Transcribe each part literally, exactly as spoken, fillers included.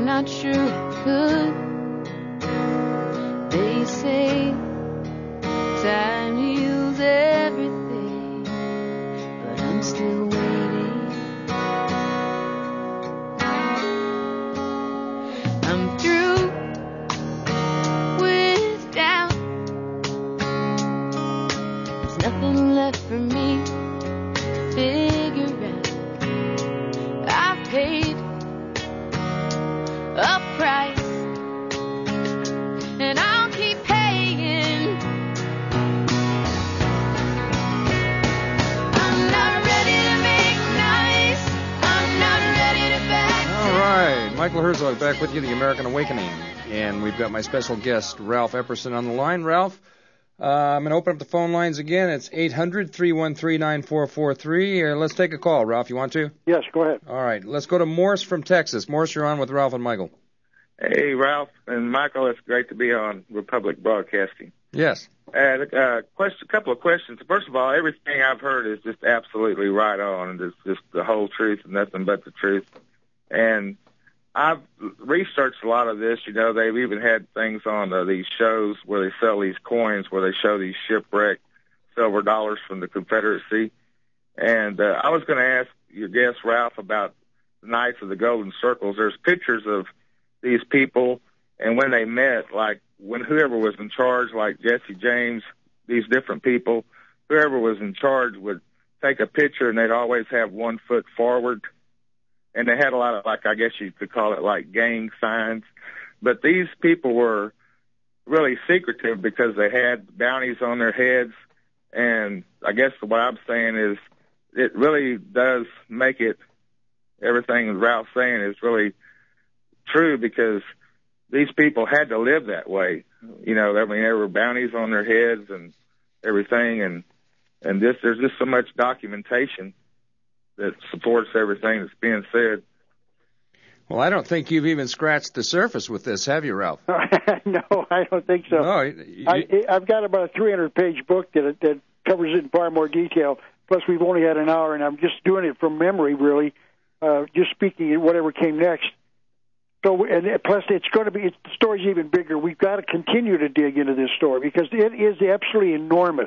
not sure I could. They say time heals everything, but I'm still waiting. I'm through with doubt. There's nothing left for me to figure out. I've paid a price, and I'll keep paying. I'm not ready to make nice. I'm not ready to back down. All right, Michael Herzog back with you, The American Awakening. And we've got my special guest, Ralph Epperson, on the line. Ralph, uh, I'm going to open up the phone lines again. It's eight hundred, three one three, nine four four three. Uh, let's take a call. Ralph, you want to? Yes, go ahead. All right, let's go to Morse from Texas. Morse, you're on with Ralph and Michael. Hey, Ralph and Michael, it's great to be on Republic Broadcasting. Yes. Uh, uh, question, a couple of questions. First of all, everything I've heard is just absolutely right on. It's just the whole truth and nothing but the truth. And I've researched a lot of this. You know, they've even had things on uh, these shows where they sell these coins, where they show these shipwrecked silver dollars from the Confederacy. And uh, I was going to ask your guest, Ralph, about the Knights of the Golden Circles. There's pictures of these people, and when they met, like when whoever was in charge, like Jesse James, these different people, whoever was in charge would take a picture, and they'd always have one foot forward. And they had a lot of, like, I guess you could call it like gang signs. But these people were really secretive because they had bounties on their heads. And I guess what I'm saying is it really does make it, everything Ralph's saying is really true, because these people had to live that way. You know, I mean, there were bounties on their heads and everything, and and this there's just so much documentation that supports everything that's being said. Well, I don't think you've even scratched the surface with this, have you, Ralph? No, I don't think so. No, you, I, I've got about a three hundred page book that that covers it in far more detail. Plus, we've only had an hour, and I'm just doing it from memory, really, uh, just speaking at whatever came next. So, and plus, it's going to be, it's, the story's even bigger. We've got to continue to dig into this story because it is absolutely enormous.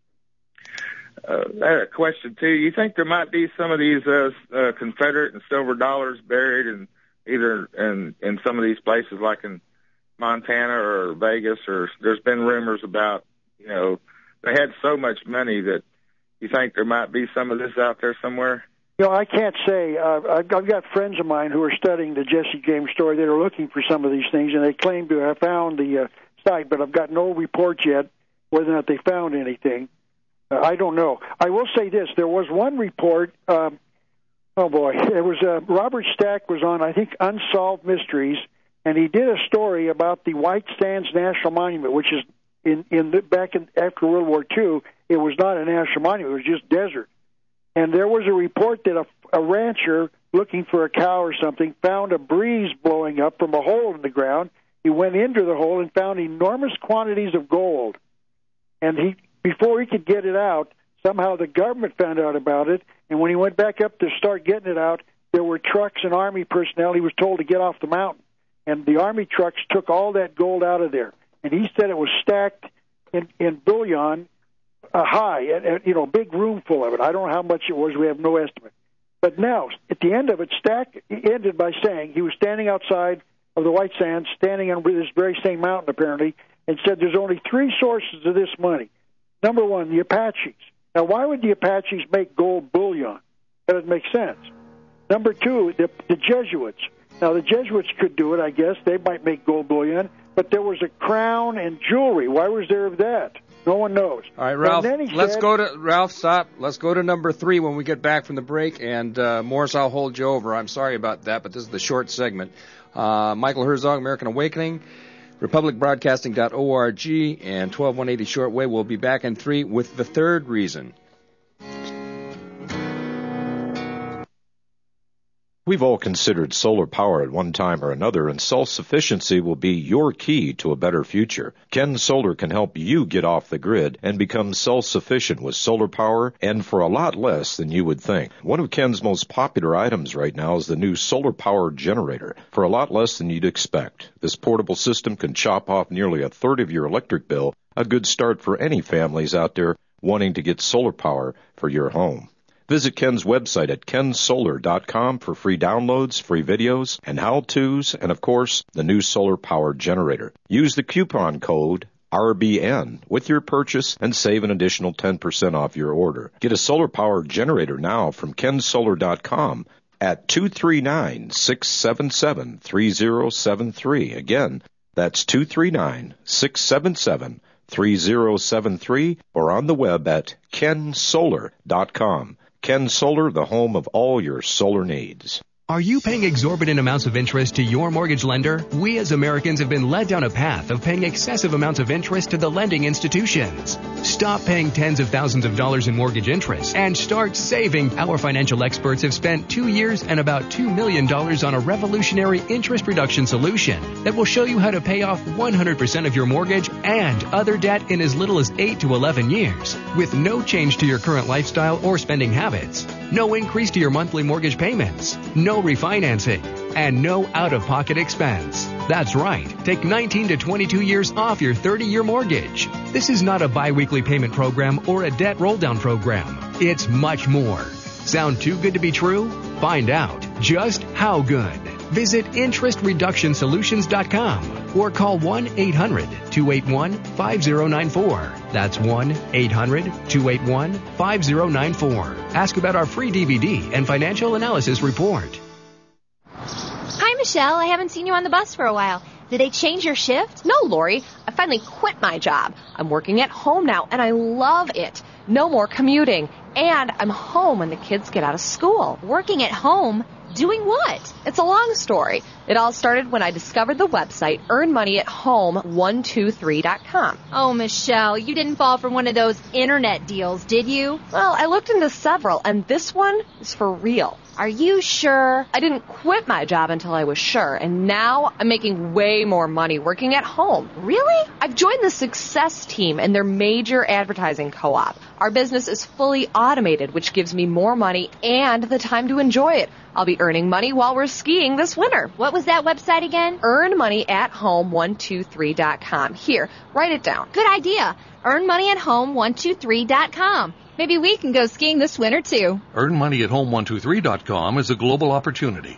Uh, I had a question, too. You think there might be some of these uh, uh, Confederate and silver dollars buried in either in, in some of these places, like in Montana or Vegas, or there's been rumors about, you know, they had so much money that you think there might be some of this out there somewhere? You know, I can't say. Uh, I've, I've got friends of mine who are studying the Jesse James story that are looking for some of these things, and they claim to have found the uh, site, but I've got no report yet whether or not they found anything. Uh, I don't know. I will say this. There was one report. Um, oh, boy. It was uh, Robert Stack was on, I think, Unsolved Mysteries, and he did a story about the White Sands National Monument, which is in, in the, back in, after World War Two, it was not a national monument. It was just desert. And there was a report that a, a rancher looking for a cow or something found a breeze blowing up from a hole in the ground. He went into the hole and found enormous quantities of gold. And he, before he could get it out, somehow the government found out about it. And when he went back up to start getting it out, there were trucks and Army personnel. He was told to get off the mountain. And the Army trucks took all that gold out of there. And he said it was stacked in, in bullion, Uh, high, and, and, you know, a big room full of it. I don't know how much it was. We have no estimate. But now, at the end of it, Stack ended by saying he was standing outside of the White Sands, standing on this very same mountain, apparently, and said there's only three sources of this money. Number one, the Apaches. Now, why would the Apaches make gold bullion? That doesn't make sense. Number two, the, the Jesuits. Now, the Jesuits could do it, I guess. They might make gold bullion. But there was a crown and jewelry. Why was there of that? No one knows. All right, Ralph, let's said, go to, Ralph, stop. Let's go to number three when we get back from the break. And, uh, Morris, I'll hold you over. I'm sorry about that, but this is the short segment. Uh, Michael Herzog, American Awakening, republic broadcasting dot org, and twelve one eighty shortwave. We'll be back in three with the third reason. We've all considered solar power at one time or another, and self-sufficiency will be your key to a better future. Ken Solar can help you get off the grid and become self-sufficient with solar power, and for a lot less than you would think. One of Ken's most popular items right now is the new solar power generator, for a lot less than you'd expect. This portable system can chop off nearly a third of your electric bill, a good start for any families out there wanting to get solar power for your home. Visit Ken's website at ken solar dot com for free downloads, free videos, and how-tos, and of course, the new solar power generator. Use the coupon code R B N with your purchase and save an additional ten percent off your order. Get a solar power generator now from ken solar dot com at two three nine, six seven seven, three zero seven three. Again, that's two three nine, six seven seven, three zero seven three, or on the web at ken solar dot com. Ken Solar, the home of all your solar needs. Are you paying exorbitant amounts of interest to your mortgage lender? We as Americans have been led down a path of paying excessive amounts of interest to the lending institutions. Stop paying tens of thousands of dollars in mortgage interest and start saving. Our financial experts have spent two years and about two million dollars on a revolutionary interest reduction solution that will show you how to pay off one hundred percent of your mortgage and other debt in as little as eight to eleven years with no change to your current lifestyle or spending habits. No increase to your monthly mortgage payments. No refinancing, and no out-of-pocket expense. That's right. Take nineteen to twenty-two years off your thirty-year mortgage. This is not a biweekly payment program or a debt roll-down program. It's much more. Sound too good to be true? Find out just how good. Visit interest reduction solutions dot com or call one eight hundred, two eight one, five zero nine four. That's one eight hundred, two eight one, five zero nine four. Ask about our free D V D and financial analysis report. Hi, Michelle. I haven't seen you on the bus for a while. Did they change your shift? No, Lori. I finally quit my job. I'm working at home now, and I love it. No more commuting. And I'm home when the kids get out of school. Working at home? Doing what? It's a long story. It all started when I discovered the website earn money at home one two three dot com. Oh, Michelle, you didn't fall for one of those internet deals, did you? Well, I looked into several, and this one is for real. Are you sure? I didn't quit my job until I was sure, and now I'm making way more money working at home. Really? I've joined the Success Team and their major advertising co-op. Our business is fully automated, which gives me more money and the time to enjoy it. I'll be earning money while we're skiing this winter. What was that website again? earn money at home one two three dot com. Here, write it down. Good idea. earn money at home one two three dot com. Maybe we can go skiing this winter, too. earn money at home one two three dot com is a global opportunity.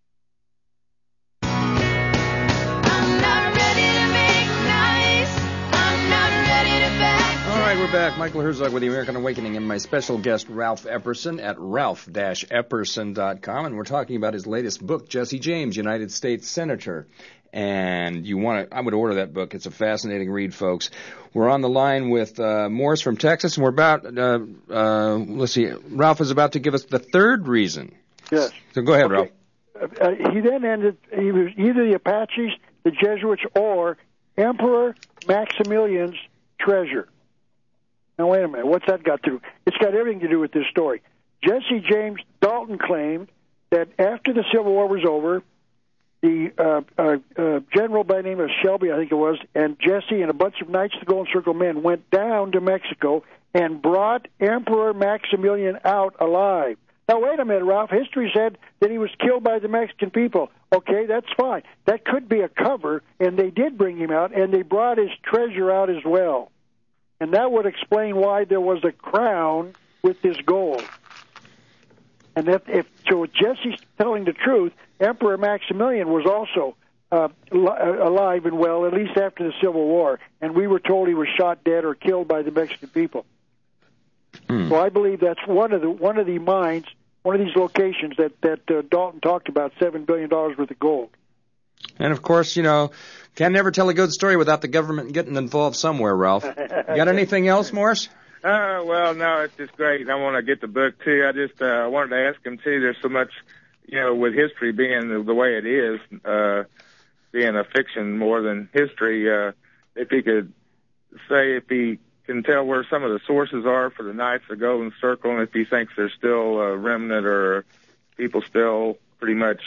All right, we're back. Michael Herzog with the American Awakening and my special guest, Ralph Epperson at ralph dash epperson dot com. And we're talking about his latest book, Jesse James, United States Senator. And you want to, I would order that book. It's a fascinating read, folks. We're on the line with uh, Morris from Texas, and we're about, uh, uh, let's see, Ralph is about to give us the third reason. Yes. So go ahead, okay. Ralph. Uh, he then ended, he was either the Apaches, the Jesuits, or Emperor Maximilian's treasure. Now, wait a minute. What's that got to do? It's got everything to do with this story. Jesse James Dalton claimed that after the Civil War was over, the uh, uh, uh, general by the name of Shelby, I think it was, and Jesse and a bunch of Knights of the Golden Circle men went down to Mexico and brought Emperor Maximilian out alive. Now, wait a minute, Ralph. History said that he was killed by the Mexican people. Okay, that's fine. That could be a cover, and they did bring him out, and they brought his treasure out as well. And that would explain why there was a crown with this gold. And if, if so, Jesse's telling the truth. Emperor Maximilian was also uh, alive and well, at least after the Civil War, and we were told he was shot dead or killed by the Mexican people. Hmm. So I believe that's one of the one of the mines, one of these locations that that uh, Dalton talked about, seven billion dollars worth of gold. And of course, you know, can never tell a good story without the government getting involved somewhere, Ralph. You got anything else, Morris? Uh, well, no, it's just great. I want to get the book, too. I just uh, wanted to ask him, too, there's so much, you know, with history being the, the way it is, uh, being a fiction more than history, uh, if he could say if he can tell where some of the sources are for the Knights of the Golden Circle and if he thinks there's still a remnant or people still pretty much,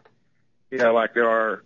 you know, like there are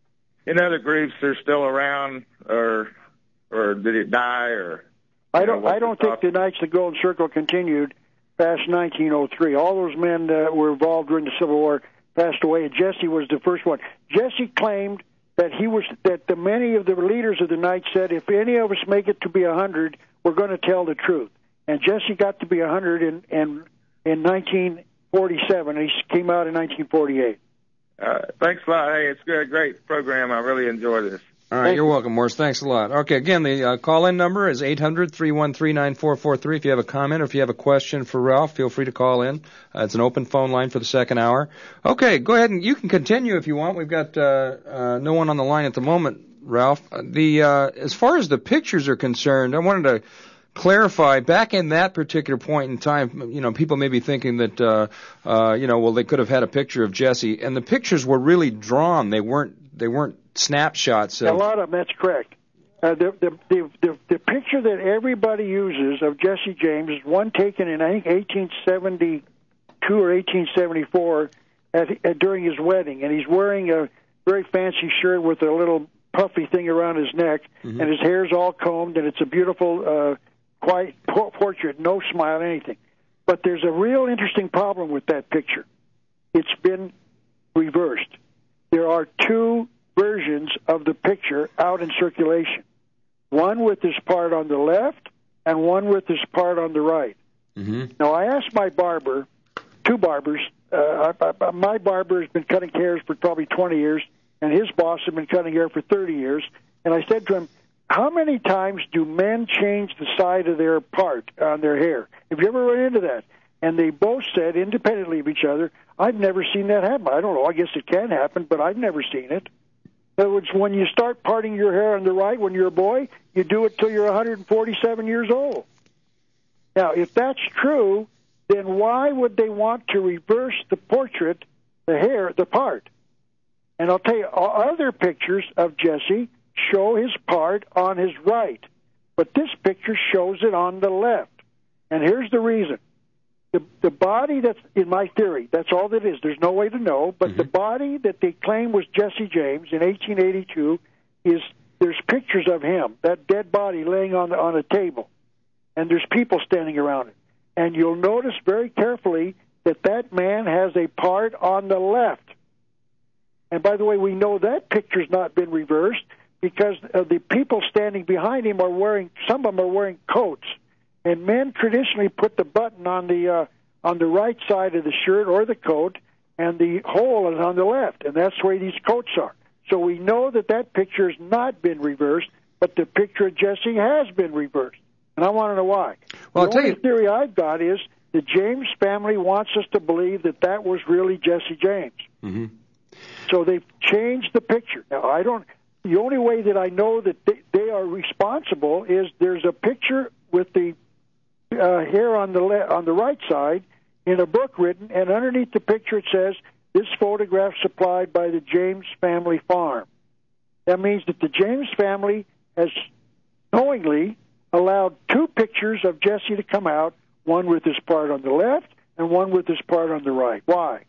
in other groups, they're still around, or or did it die, or? I don't. know, I don't think the Knights of the Golden Circle continued past nineteen oh three. All those men that were involved during the Civil War passed away, and Jesse was the first one. Jesse claimed that he was that the many of the leaders of the Knights said, if any of us make it to be a hundred, we're going to tell the truth. And Jesse got to be a hundred in, in in nineteen forty-seven. He came out in nineteen forty-eight. Uh, thanks a lot. Hey, it's a great program. I really enjoy this. All right, you're welcome, Morris. Thanks a lot. Okay, again, the uh, call-in number is eight hundred, three one three, nine four four three. If you have a comment or if you have a question for Ralph, feel free to call in. Uh, it's an open phone line for the second hour. Okay, go ahead and you can continue if you want. We've got uh, uh, no one on the line at the moment, Ralph. Uh, the uh, as far as the pictures are concerned, I wanted to clarify, back in that particular point in time, you know, people may be thinking that, uh, uh, you know, well, they could have had a picture of Jesse, and the pictures were really drawn. They weren't, they weren't snapshots of... A lot of them, that's correct. Uh, the, the, the, the, the picture that everybody uses of Jesse James is one taken in, I think, eighteen seventy-two or eighteen seventy-four at, at, during his wedding, and he's wearing a very fancy shirt with a little puffy thing around his neck, mm-hmm. and his hair's all combed, and it's a beautiful... Uh, quiet portrait, no smile, anything. But there's a real interesting problem with that picture. It's been reversed. There are two versions of the picture out in circulation. One with this part on the left and one with this part on the right. Mm-hmm. Now, I asked my barber, two barbers, uh, I, I, my barber has been cutting hairs for probably twenty years, and his boss has been cutting hair for thirty years, and I said to him, how many times do men change the side of their part on their hair? Have you ever run into that? And they both said, independently of each other, I've never seen that happen. I don't know. I guess it can happen, but I've never seen it. In other words, when you start parting your hair on the right when you're a boy, you do it till you're one hundred forty-seven years old. Now, if that's true, then why would they want to reverse the portrait, the hair, the part? And I'll tell you, other pictures of Jesse show his part on his right, but this picture shows it on the left. And here's the reason. The, the body that's, in my theory, that's all that is. There's no way to know, but mm-hmm. the body that they claim was Jesse James in eighteen eighty-two is, there's pictures of him, that dead body laying on, on a table, and there's people standing around it. And you'll notice very carefully that that man has a part on the left. And by the way, we know that picture's not been reversed, because uh, the people standing behind him are wearing, some of them are wearing coats. And men traditionally put the button on the uh, on the right side of the shirt or the coat, and the hole is on the left, and that's where these coats are. So we know that that picture has not been reversed, but the picture of Jesse has been reversed. And I want to know why. Well, the I'll only tell you... theory I've got is the James family wants us to believe that that was really Jesse James. Mm-hmm. So they've changed the picture. Now, I don't... The only way that I know that they, they are responsible is there's a picture with the uh, hair on the le- on the right side in a book written, and underneath the picture it says, this photograph supplied by the James family farm. That means that the James family has knowingly allowed two pictures of Jesse to come out, one with his part on the left and one with his part on the right. Why?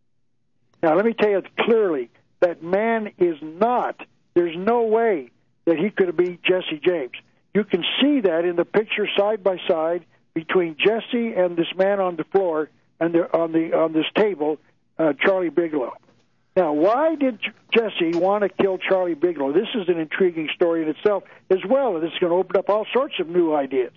Now, let me tell you clearly, that man is not... There's no way that he could be Jesse James. You can see that in the picture side by side between Jesse and this man on the floor and the, on the on this table, uh, Charlie Bigelow. Now, why did Jesse want to kill Charlie Bigelow? This is an intriguing story in itself as well, and it's going to open up all sorts of new ideas.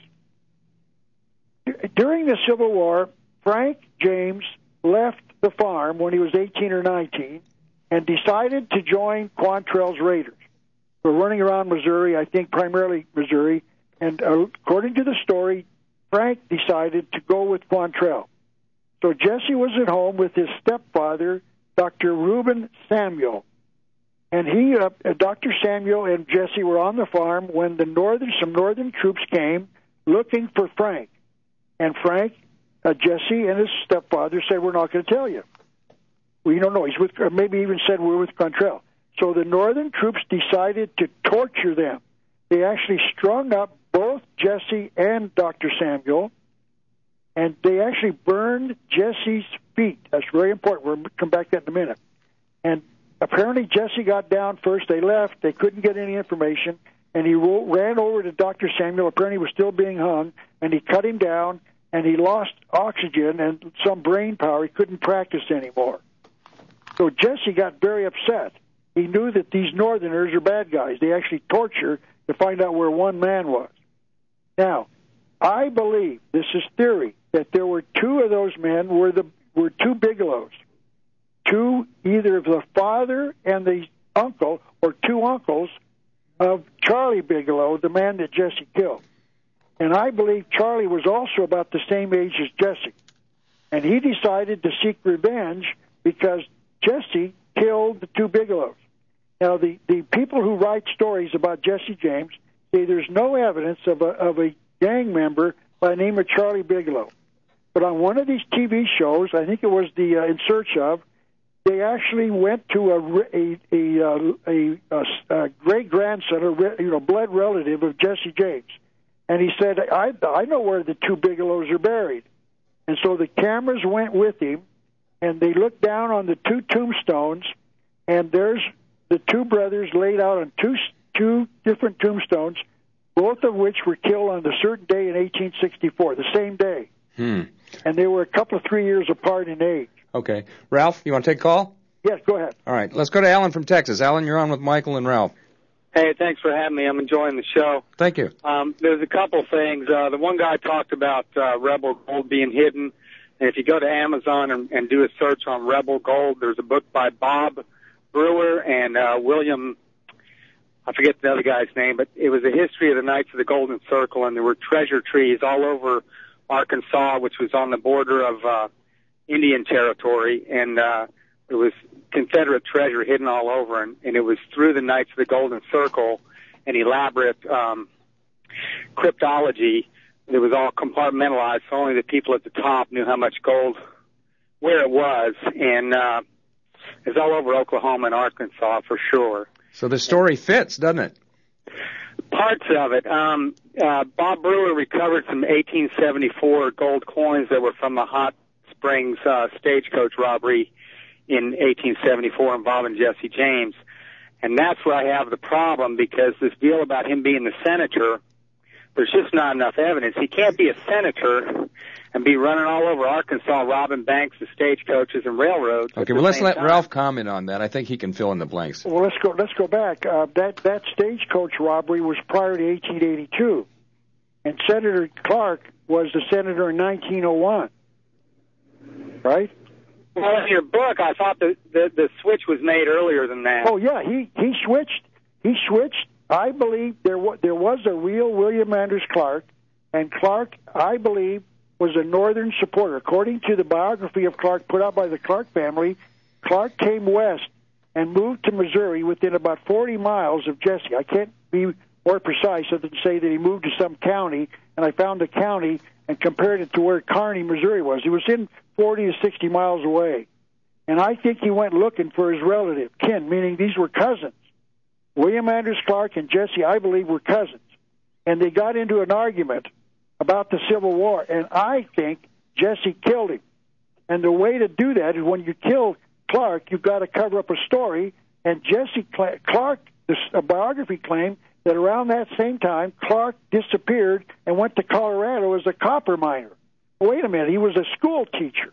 During the Civil War, Frank James left the farm when he was eighteen or nineteen, and decided to join Quantrell's Raiders. We're running around Missouri, I think primarily Missouri, and uh, according to the story, Frank decided to go with Quantrell. So Jesse was at home with his stepfather, Doctor Reuben Samuel, and he, uh, Doctor Samuel and Jesse were on the farm when the northern, some northern troops came looking for Frank. And Frank, uh, Jesse, and his stepfather said, we're not going to tell you. We don't know. He's with, or maybe even said we're with Quantrell. So the northern troops decided to torture them. They actually strung up both Jesse and Doctor Samuel, and they actually burned Jesse's feet. That's very important. We'll come back to that in a minute. And apparently Jesse got down first. They left. They couldn't get any information, and he ro- ran over to Doctor Samuel. Apparently he was still being hung, and he cut him down, and he lost oxygen and some brain power. He couldn't practice anymore. So Jesse got very upset. He knew that these Northerners are bad guys. They actually torture to find out where one man was. Now, I believe, this is theory, that there were two of those men were the were two Bigelows. Two, either the father and the uncle, or two uncles of Charlie Bigelow, the man that Jesse killed. And I believe Charlie was also about the same age as Jesse. And he decided to seek revenge because Jesse killed the two Bigelows. Now, the, the people who write stories about Jesse James say there's no evidence of a, of a gang member by the name of Charlie Bigelow. But on one of these T V shows, I think it was the uh, In Search Of, they actually went to a a a, a, a, a great grandson, or you know, blood relative of Jesse James, and he said, "I I know where the two Bigelows are buried," and so the cameras went with him, and they looked down on the two tombstones, and there's the two brothers laid out on two two different tombstones, both of which were killed on a certain day in eighteen sixty-four, the same day, Hmm. and they were a couple of three years apart in age. Okay. Ralph, you want to take a call? Yes, go ahead. All right. Let's go to Alan from Texas. Alan, you're on with Michael and Ralph. Hey, thanks for having me. I'm enjoying the show. Thank you. Um, there's a couple things. Uh, the one guy talked about uh, Rebel Gold being hidden. And if you go to Amazon and, and do a search on Rebel Gold, there's a book by Bob Brewer and uh, William, I forget the other guy's name, but it was a history of the Knights of the Golden Circle, and there were treasure trees all over Arkansas, which was on the border of uh, Indian territory, and uh, there was Confederate treasure hidden all over, and, and it was through the Knights of the Golden Circle, an elaborate um, cryptology that was all compartmentalized, so only the people at the top knew how much gold, where it was, and uh, it's all over Oklahoma and Arkansas for sure. So the story fits, doesn't it? Parts of it. Um, uh, Bob Brewer recovered some eighteen seventy-four gold coins that were from the Hot Springs uh, stagecoach robbery in eighteen seventy-four involving Jesse James. And that's where I have the problem, because this deal about him being the senator, there's just not enough evidence. He can't be a senator and be running all over Arkansas robbing banks and stagecoaches and railroads. Okay, well, let's let time. Ralph comment on that. I think he can fill in the blanks. Well, let's go. Let's go back. Uh, that that stagecoach robbery was prior to eighteen eighty-two, and Senator Clark was the senator in nineteen oh one. Right? Well, in your book, I thought the, the the switch was made earlier than that. Oh yeah, he he switched. He switched. I believe there was there was a real William Anders Clark, and Clark, I believe, was a Northern supporter. According to the biography of Clark put out by the Clark family, Clark came west and moved to Missouri within about forty miles of Jesse. I can't be more precise other than say that he moved to some county, and I found the county and compared it to where Kearney, Missouri was. He was in forty to sixty miles away. And I think he went looking for his relative, kin, meaning these were cousins. William Anders Clark and Jesse, I believe, were cousins. And they got into an argument about the Civil War, and I think Jesse killed him. And the way to do that is when you kill Clark, you've got to cover up a story, and Jesse Clark, the biography claimed that around that same time, Clark disappeared and went to Colorado as a copper miner. Wait a minute, he was a school teacher.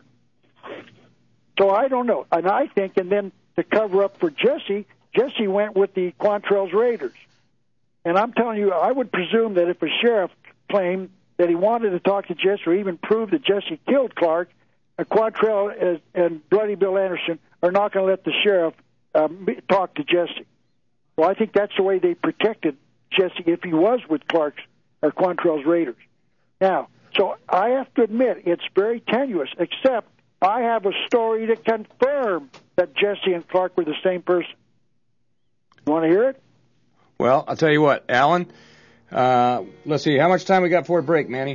So I don't know. And I think, and then to cover up for Jesse, Jesse went with the Quantrell's Raiders. And I'm telling you, I would presume that if a sheriff claimed that he wanted to talk to Jesse or even prove that Jesse killed Clark, uh, Quantrell and Bloody Bill Anderson are not going to let the sheriff um, talk to Jesse. Well, I think that's the way they protected Jesse if he was with Clark's or Quantrell's Raiders. Now, so I have to admit it's very tenuous, except I have a story to confirm that Jesse and Clark were the same person. You want to hear it? Well, I'll tell you what, Alan. Uh, let's see, how much time we got for a break, Manny?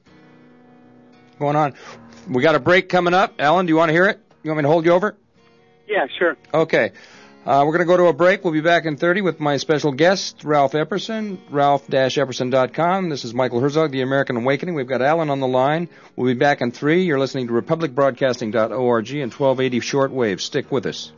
Going on. We got a break coming up. Alan, do you want to hear it? You want me to hold you over? Yeah, sure. Okay. Uh, we're going to go to a break. We'll be back in thirty with my special guest, Ralph Epperson, ralph dash epperson dot com. This is Michael Herzog, The American Awakening. We've got Alan on the line. We'll be back in three. You're listening to republic broadcasting dot org and twelve eighty shortwave. Stick with us.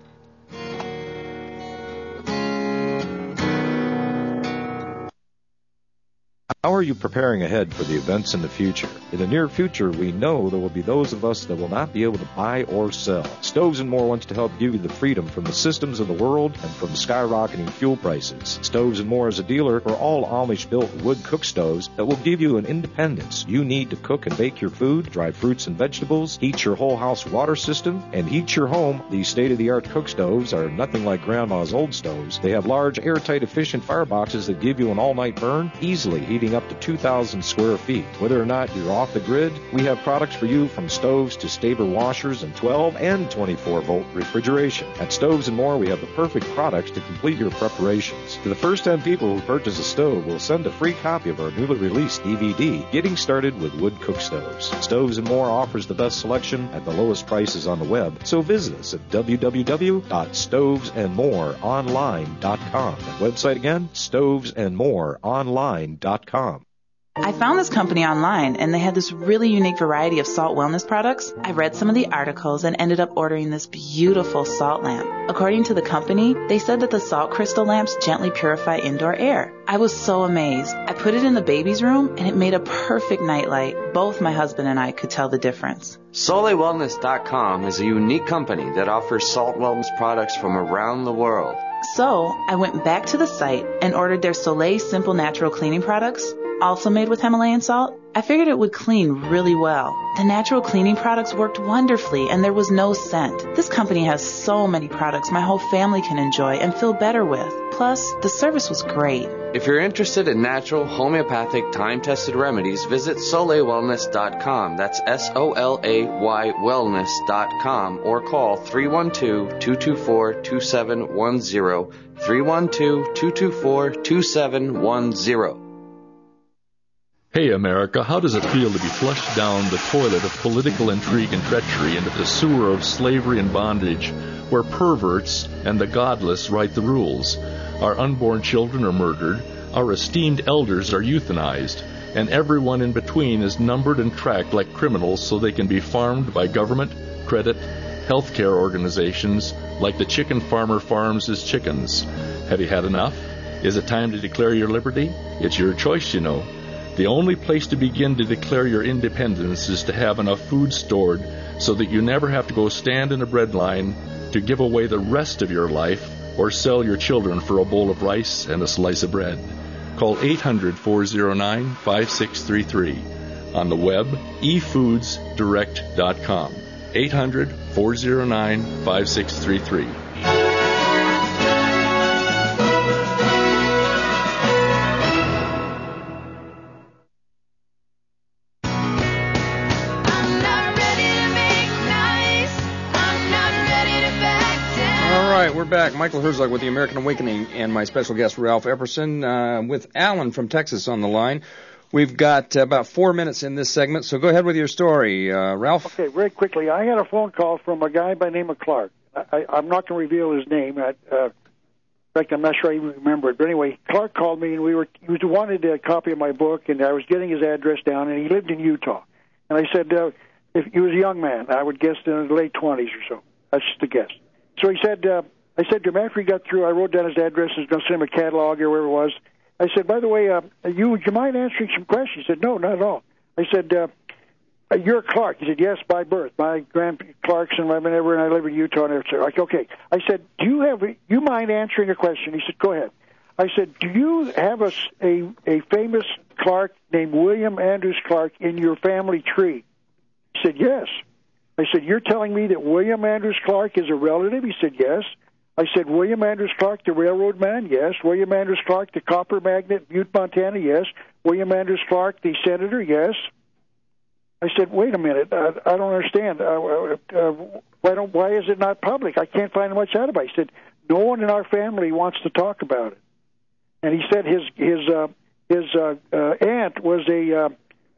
How are you preparing ahead for the events in the future? In the near future, we know there will be those of us that will not be able to buy or sell. Stoves and More wants to help give you the freedom from the systems of the world and from skyrocketing fuel prices. Stoves and More is a dealer for all Amish-built wood cook stoves that will give you an independence you need to cook and bake your food, dry fruits and vegetables, heat your whole house water system, and heat your home. These state-of-the-art cook stoves are nothing like Grandma's old stoves. They have large, airtight, efficient fireboxes that give you an all-night burn, easily heating up to two thousand square feet. Whether or not you're off the grid, we have products for you from stoves to Staber washers and twelve and twenty-four volt refrigeration. At Stoves and More, we have the perfect products to complete your preparations. To the first ten people who purchase a stove, we'll send a free copy of our newly released D V D, Getting Started with Wood Cook Stoves. Stoves and More offers the best selection at the lowest prices on the web, so visit us at w w w dot stoves and more online dot com. That website again, stoves and more online dot com. I found this company online, and they had this really unique variety of salt wellness products. I read some of the articles and ended up ordering this beautiful salt lamp. According to the company, they said that the salt crystal lamps gently purify indoor air. I was so amazed. I put it in the baby's room, and it made a perfect nightlight. Both my husband and I could tell the difference. Soleil Wellness dot com is a unique company that offers salt wellness products from around the world. So, I went back to the site and ordered their Soleil Simple Natural Cleaning products, also made with Himalayan salt. I figured it would clean really well. The natural cleaning products worked wonderfully, and there was no scent. This company has so many products my whole family can enjoy and feel better with. Plus, the service was great. If you're interested in natural, homeopathic, time-tested remedies, visit Soleil Wellness dot com. That's S O L A Y Wellness dot com, or call three one two, two two four, two seven one zero, three one two, two two four, two seven one zero. Hey, America, how does it feel to be flushed down the toilet of political intrigue and treachery into the sewer of slavery and bondage, where perverts and the godless write the rules? Our unborn children are murdered, our esteemed elders are euthanized, and everyone in between is numbered and tracked like criminals so they can be farmed by government, credit, healthcare organizations like the chicken farmer farms his chickens. Have you had enough? Is it time to declare your liberty? It's your choice, you know. The only place to begin to declare your independence is to have enough food stored so that you never have to go stand in a bread line to give away the rest of your life or sell your children for a bowl of rice and a slice of bread. Call eight hundred, four oh nine, five six three three. On the web, e foods direct dot com. eight hundred, four oh nine, five six three three. We're back. Michael Herzog with The American Awakening and my special guest, Ralph Epperson, uh, with Alan from Texas on the line. We've got uh, about four minutes in this segment, so go ahead with your story, uh, Ralph. Okay, very quickly. I had a phone call from a guy by the name of Clark. I, I, I'm not going to reveal his name. I, uh, in fact, I'm not sure I even remember it. But anyway, Clark called me, and we were he was wanted a copy of my book, and I was getting his address down, and he lived in Utah. And I said, uh, if he was a young man, I would guess in the late twenties or so. That's just a guess. So he said... Uh, I said to him, after he got through, I wrote down his address and was going to send him a catalog or wherever it was. I said, by the way, uh, you, would you mind answering some questions? He said, no, not at all. I said, uh, you're Clark. He said, yes, by birth. My grand Clarkson, I've been ever, and I live in Utah. And everything. Like, okay. I said, do you have, you mind answering a question? He said, go ahead. I said, do you have a, a, a famous Clark named William Andrews Clark in your family tree? He said, yes. I said, you're telling me that William Andrews Clark is a relative? He said, yes. I said, William Andrews Clark, the railroad man? Yes. William Andrews Clark, the copper magnate, Butte, Montana? Yes. William Andrews Clark, the senator? Yes. I said, wait a minute. Uh, I don't understand. Uh, uh, why don't? Why is it not public? I can't find much out about it. He said, no one in our family wants to talk about it. And he said his his uh, his uh, uh, aunt was a uh,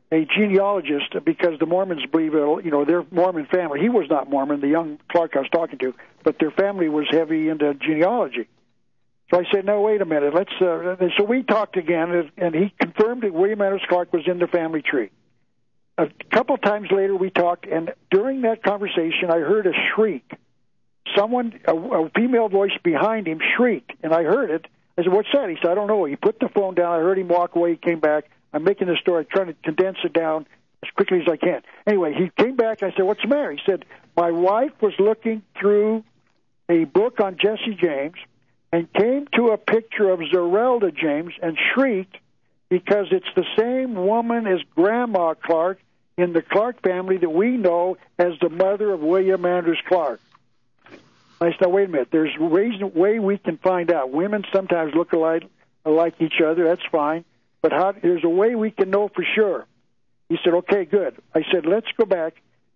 a genealogist, because the Mormons believe it, you know, their Mormon family. He was not Mormon, the young Clark I was talking to, but their family was heavy into genealogy. So I said, no, wait a minute. Let's. Uh, so we talked again, and he confirmed that William Anders Clark was in the family tree. A couple times later, we talked, and during that conversation, I heard a shriek. Someone, a, a female voice behind him shrieked, and I heard it. I said, what's that? He said, I don't know. He put the phone down. I heard him walk away. He came back. I'm making the story, trying to condense it down as quickly as I can. Anyway, he came back. I said, what's the matter? He said, my wife was looking through a book on Jesse James and came to a picture of Zerelda James and shrieked because it's the same woman as Grandma Clark in the Clark family that we know as the mother of William Anders Clark. I said, wait a minute, there's a way we can find out. Women sometimes look alike, alike each other, that's fine, but how, there's a way we can know for sure. He said, okay, good. I said, let's go back.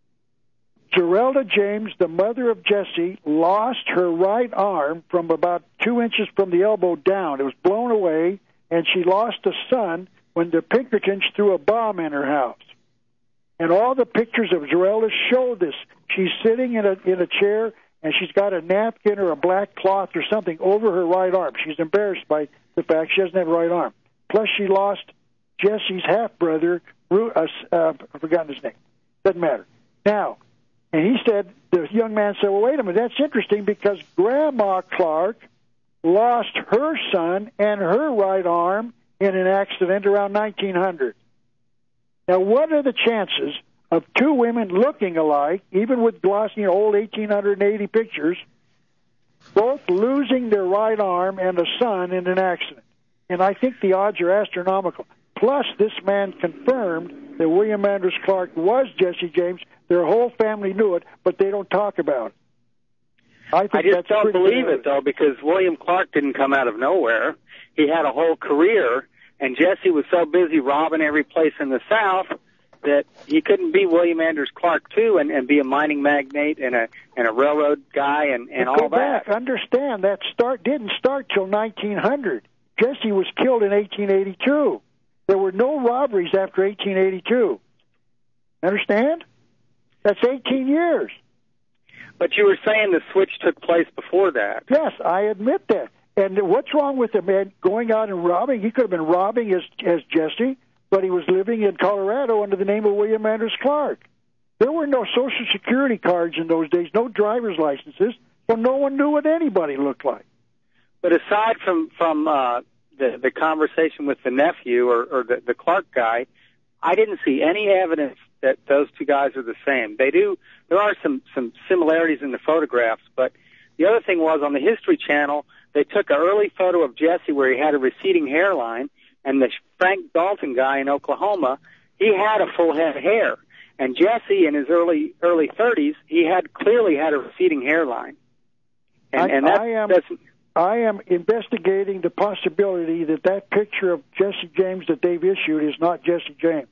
Zerelda James, the mother of Jesse, lost her right arm from about two inches from the elbow down. It was blown away, and she lost a son when the Pinkertons threw a bomb in her house. And all the pictures of Zerelda show this. She's sitting in a in a chair, and she's got a napkin or a black cloth or something over her right arm. She's embarrassed by the fact she doesn't have a right arm. Plus, she lost Jesse's half-brother, uh, uh, I've forgotten his name. Doesn't matter. Now, and he said, the young man said, well, wait a minute, that's interesting because Grandma Clark lost her son and her right arm in an accident around nineteen hundred. Now, what are the chances of two women looking alike, even with glossy old eighteen eighty pictures, both losing their right arm and a son in an accident? And I think the odds are astronomical. Plus, this man confirmed that William Anders Clark was Jesse James. Their whole family knew it, but they don't talk about it. I, think I just that's don't believe good. it, though, because William Clark didn't come out of nowhere. He had a whole career, and Jesse was so busy robbing every place in the South that he couldn't be William Anders Clark, too, and, and be a mining magnate and a and a railroad guy and, and all go that. Back. Understand, that start didn't start till nineteen hundred. Jesse was killed in eighteen eighty-two. There were no robberies after eighteen eighty-two. Understand? That's eighteen years. But you were saying the switch took place before that. Yes, I admit that. And what's wrong with the man going out and robbing? He could have been robbing as as Jesse, but he was living in Colorado under the name of William Anders Clark. There were no Social Security cards in those days, no driver's licenses, so no one knew what anybody looked like. But aside from from uh, the the conversation with the nephew or, or the, the Clark guy, I didn't see any evidence that those two guys are the same. They do. There are some some similarities in the photographs, but the other thing was on the History Channel, they took an early photo of Jesse where he had a receding hairline, and the Frank Dalton guy in Oklahoma, he had a full head of hair. And Jesse, in his early early thirties, he had clearly had a receding hairline. And, I, and that, I am that's, I am investigating the possibility that that picture of Jesse James that they've issued is not Jesse James.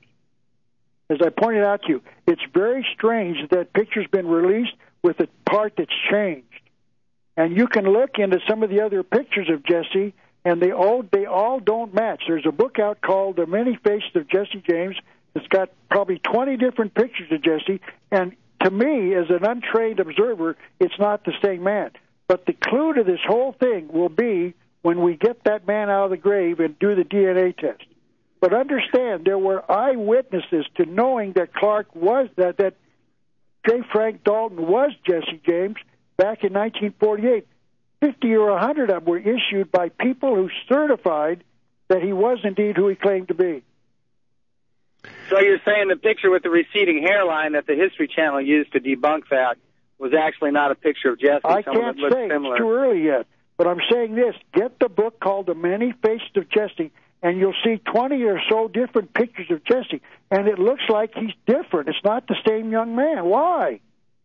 As I pointed out to you, it's very strange that that picture's been released with a part that's changed. And you can look into some of the other pictures of Jesse, and they all they all don't match. There's a book out called The Many Faces of Jesse James. It's got probably twenty different pictures of Jesse, and to me, as an untrained observer, it's not the same man. But the clue to this whole thing will be when we get that man out of the grave and do the D N A test. But understand, there were eyewitnesses to knowing that Clark was, that, that J. Frank Dalton was Jesse James back in nineteen forty-eight. fifty or one hundred of them were issued by people who certified that he was indeed who he claimed to be. So you're saying the picture with the receding hairline that the History Channel used to debunk that was actually not a picture of Jesse? I Someone can't that looked say. similar. It's too early yet. But I'm saying this. Get the book called The Many Faces of Jesse, and you'll see twenty or so different pictures of Jesse. And it looks like he's different. It's not the same young man. Why?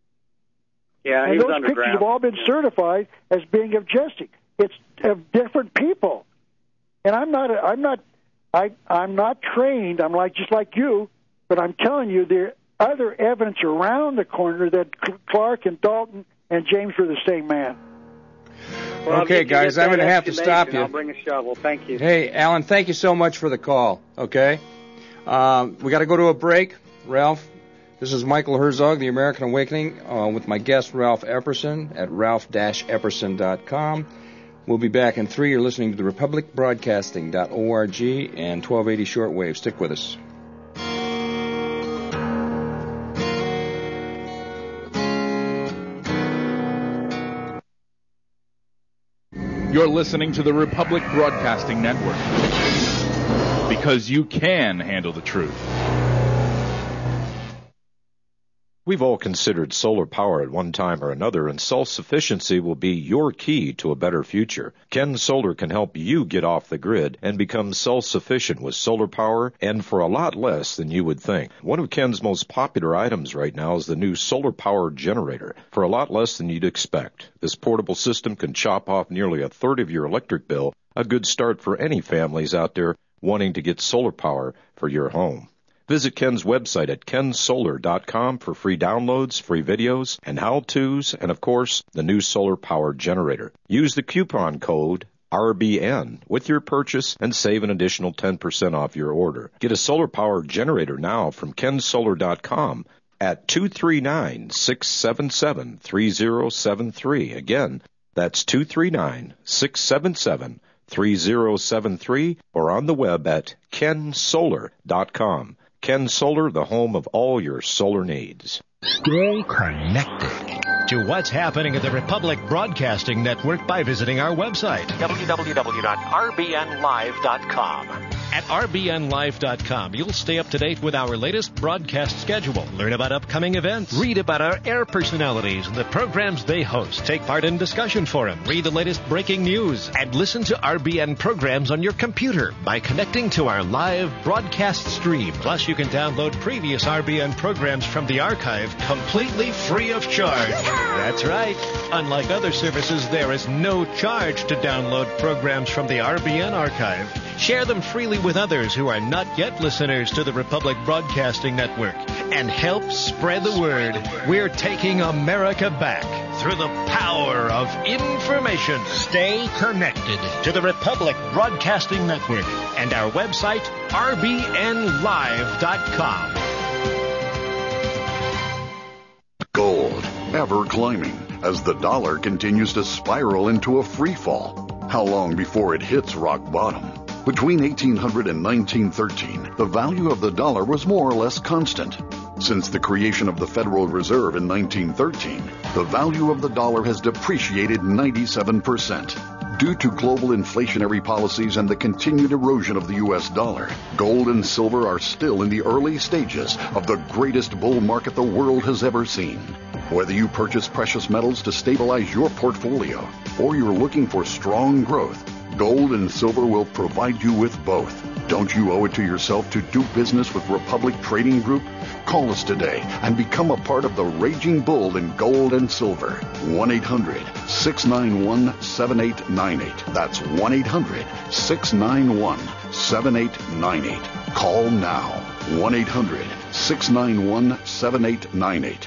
Yeah, and he those was pictures underground. have all been certified as being of Jesse. It's of different people. And I'm not. A, I'm not. I. I'm not trained. I'm like just like you. But I'm telling you, there are other evidence around the corner that Clark and Dalton and James were the same man. Well, okay, guys, I'm going to have to stop you. I'll bring a shovel. Thank you. Hey, Alan, thank you so much for the call, okay? Uh, we got to go to a break, Ralph. This is Michael Herzog, The American Awakening, uh, with my guest Ralph Epperson at ralph dash epperson dot com. We'll be back in three. You're listening to the republic broadcasting dot org and twelve eighty shortwave. Stick with us. You're listening to the Republic Broadcasting Network, because you can handle the truth. We've all considered solar power at one time or another, and self-sufficiency will be your key to a better future. Ken Solar can help you get off the grid and become self-sufficient with solar power, and for a lot less than you would think. One of Ken's most popular items right now is the new solar power generator, for a lot less than you'd expect. This portable system can chop off nearly a third of your electric bill, a good start for any families out there wanting to get solar power for your home. Visit Ken's website at ken solar dot com for free downloads, free videos, and how-tos, and of course, the new solar power generator. Use the coupon code R B N with your purchase and save an additional ten percent off your order. Get a solar power generator now from ken solar dot com at two three nine, six seven seven, three zero seven three. Again, that's two three nine, six seven seven, three zero seven three, or on the web at ken solar dot com. Ken Solar, the home of all your solar needs. Stay connected to what's happening at the Republic Broadcasting Network by visiting our website, w w w dot r b n live dot com. At r b n live dot com, you'll stay up to date with our latest broadcast schedule, learn about upcoming events, read about our air personalities and the programs they host, take part in discussion forum, read the latest breaking news, and listen to R B N programs on your computer by connecting to our live broadcast stream. Plus, you can download previous R B N programs from the archive completely free of charge. That's right. Unlike other services, there is no charge to download programs from the R B N archive. Share them freely with others who are not yet listeners to the Republic Broadcasting Network, and help spread the word. We're taking America back through the power of information. Stay connected to the Republic Broadcasting Network and our website, r b n live dot com. Gold, ever climbing, as the dollar continues to spiral into a free fall. How long before it hits rock bottom? Between eighteen hundred and nineteen thirteen, the value of the dollar was more or less constant. Since the creation of the Federal Reserve in nineteen thirteen, the value of the dollar has depreciated ninety-seven percent. Due to global inflationary policies and the continued erosion of the U S dollar, gold and silver are still in the early stages of the greatest bull market the world has ever seen. Whether you purchase precious metals to stabilize your portfolio or you're looking for strong growth, gold and silver will provide you with both. Don't you owe it to yourself to do business with Republic Trading Group? Call us today and become a part of the raging bull in gold and silver. one eight hundred, six nine one, seven eight nine eight. That's one eight hundred, six nine one, seven eight nine eight. Call now. one eight hundred, six nine one, seven eight nine eight.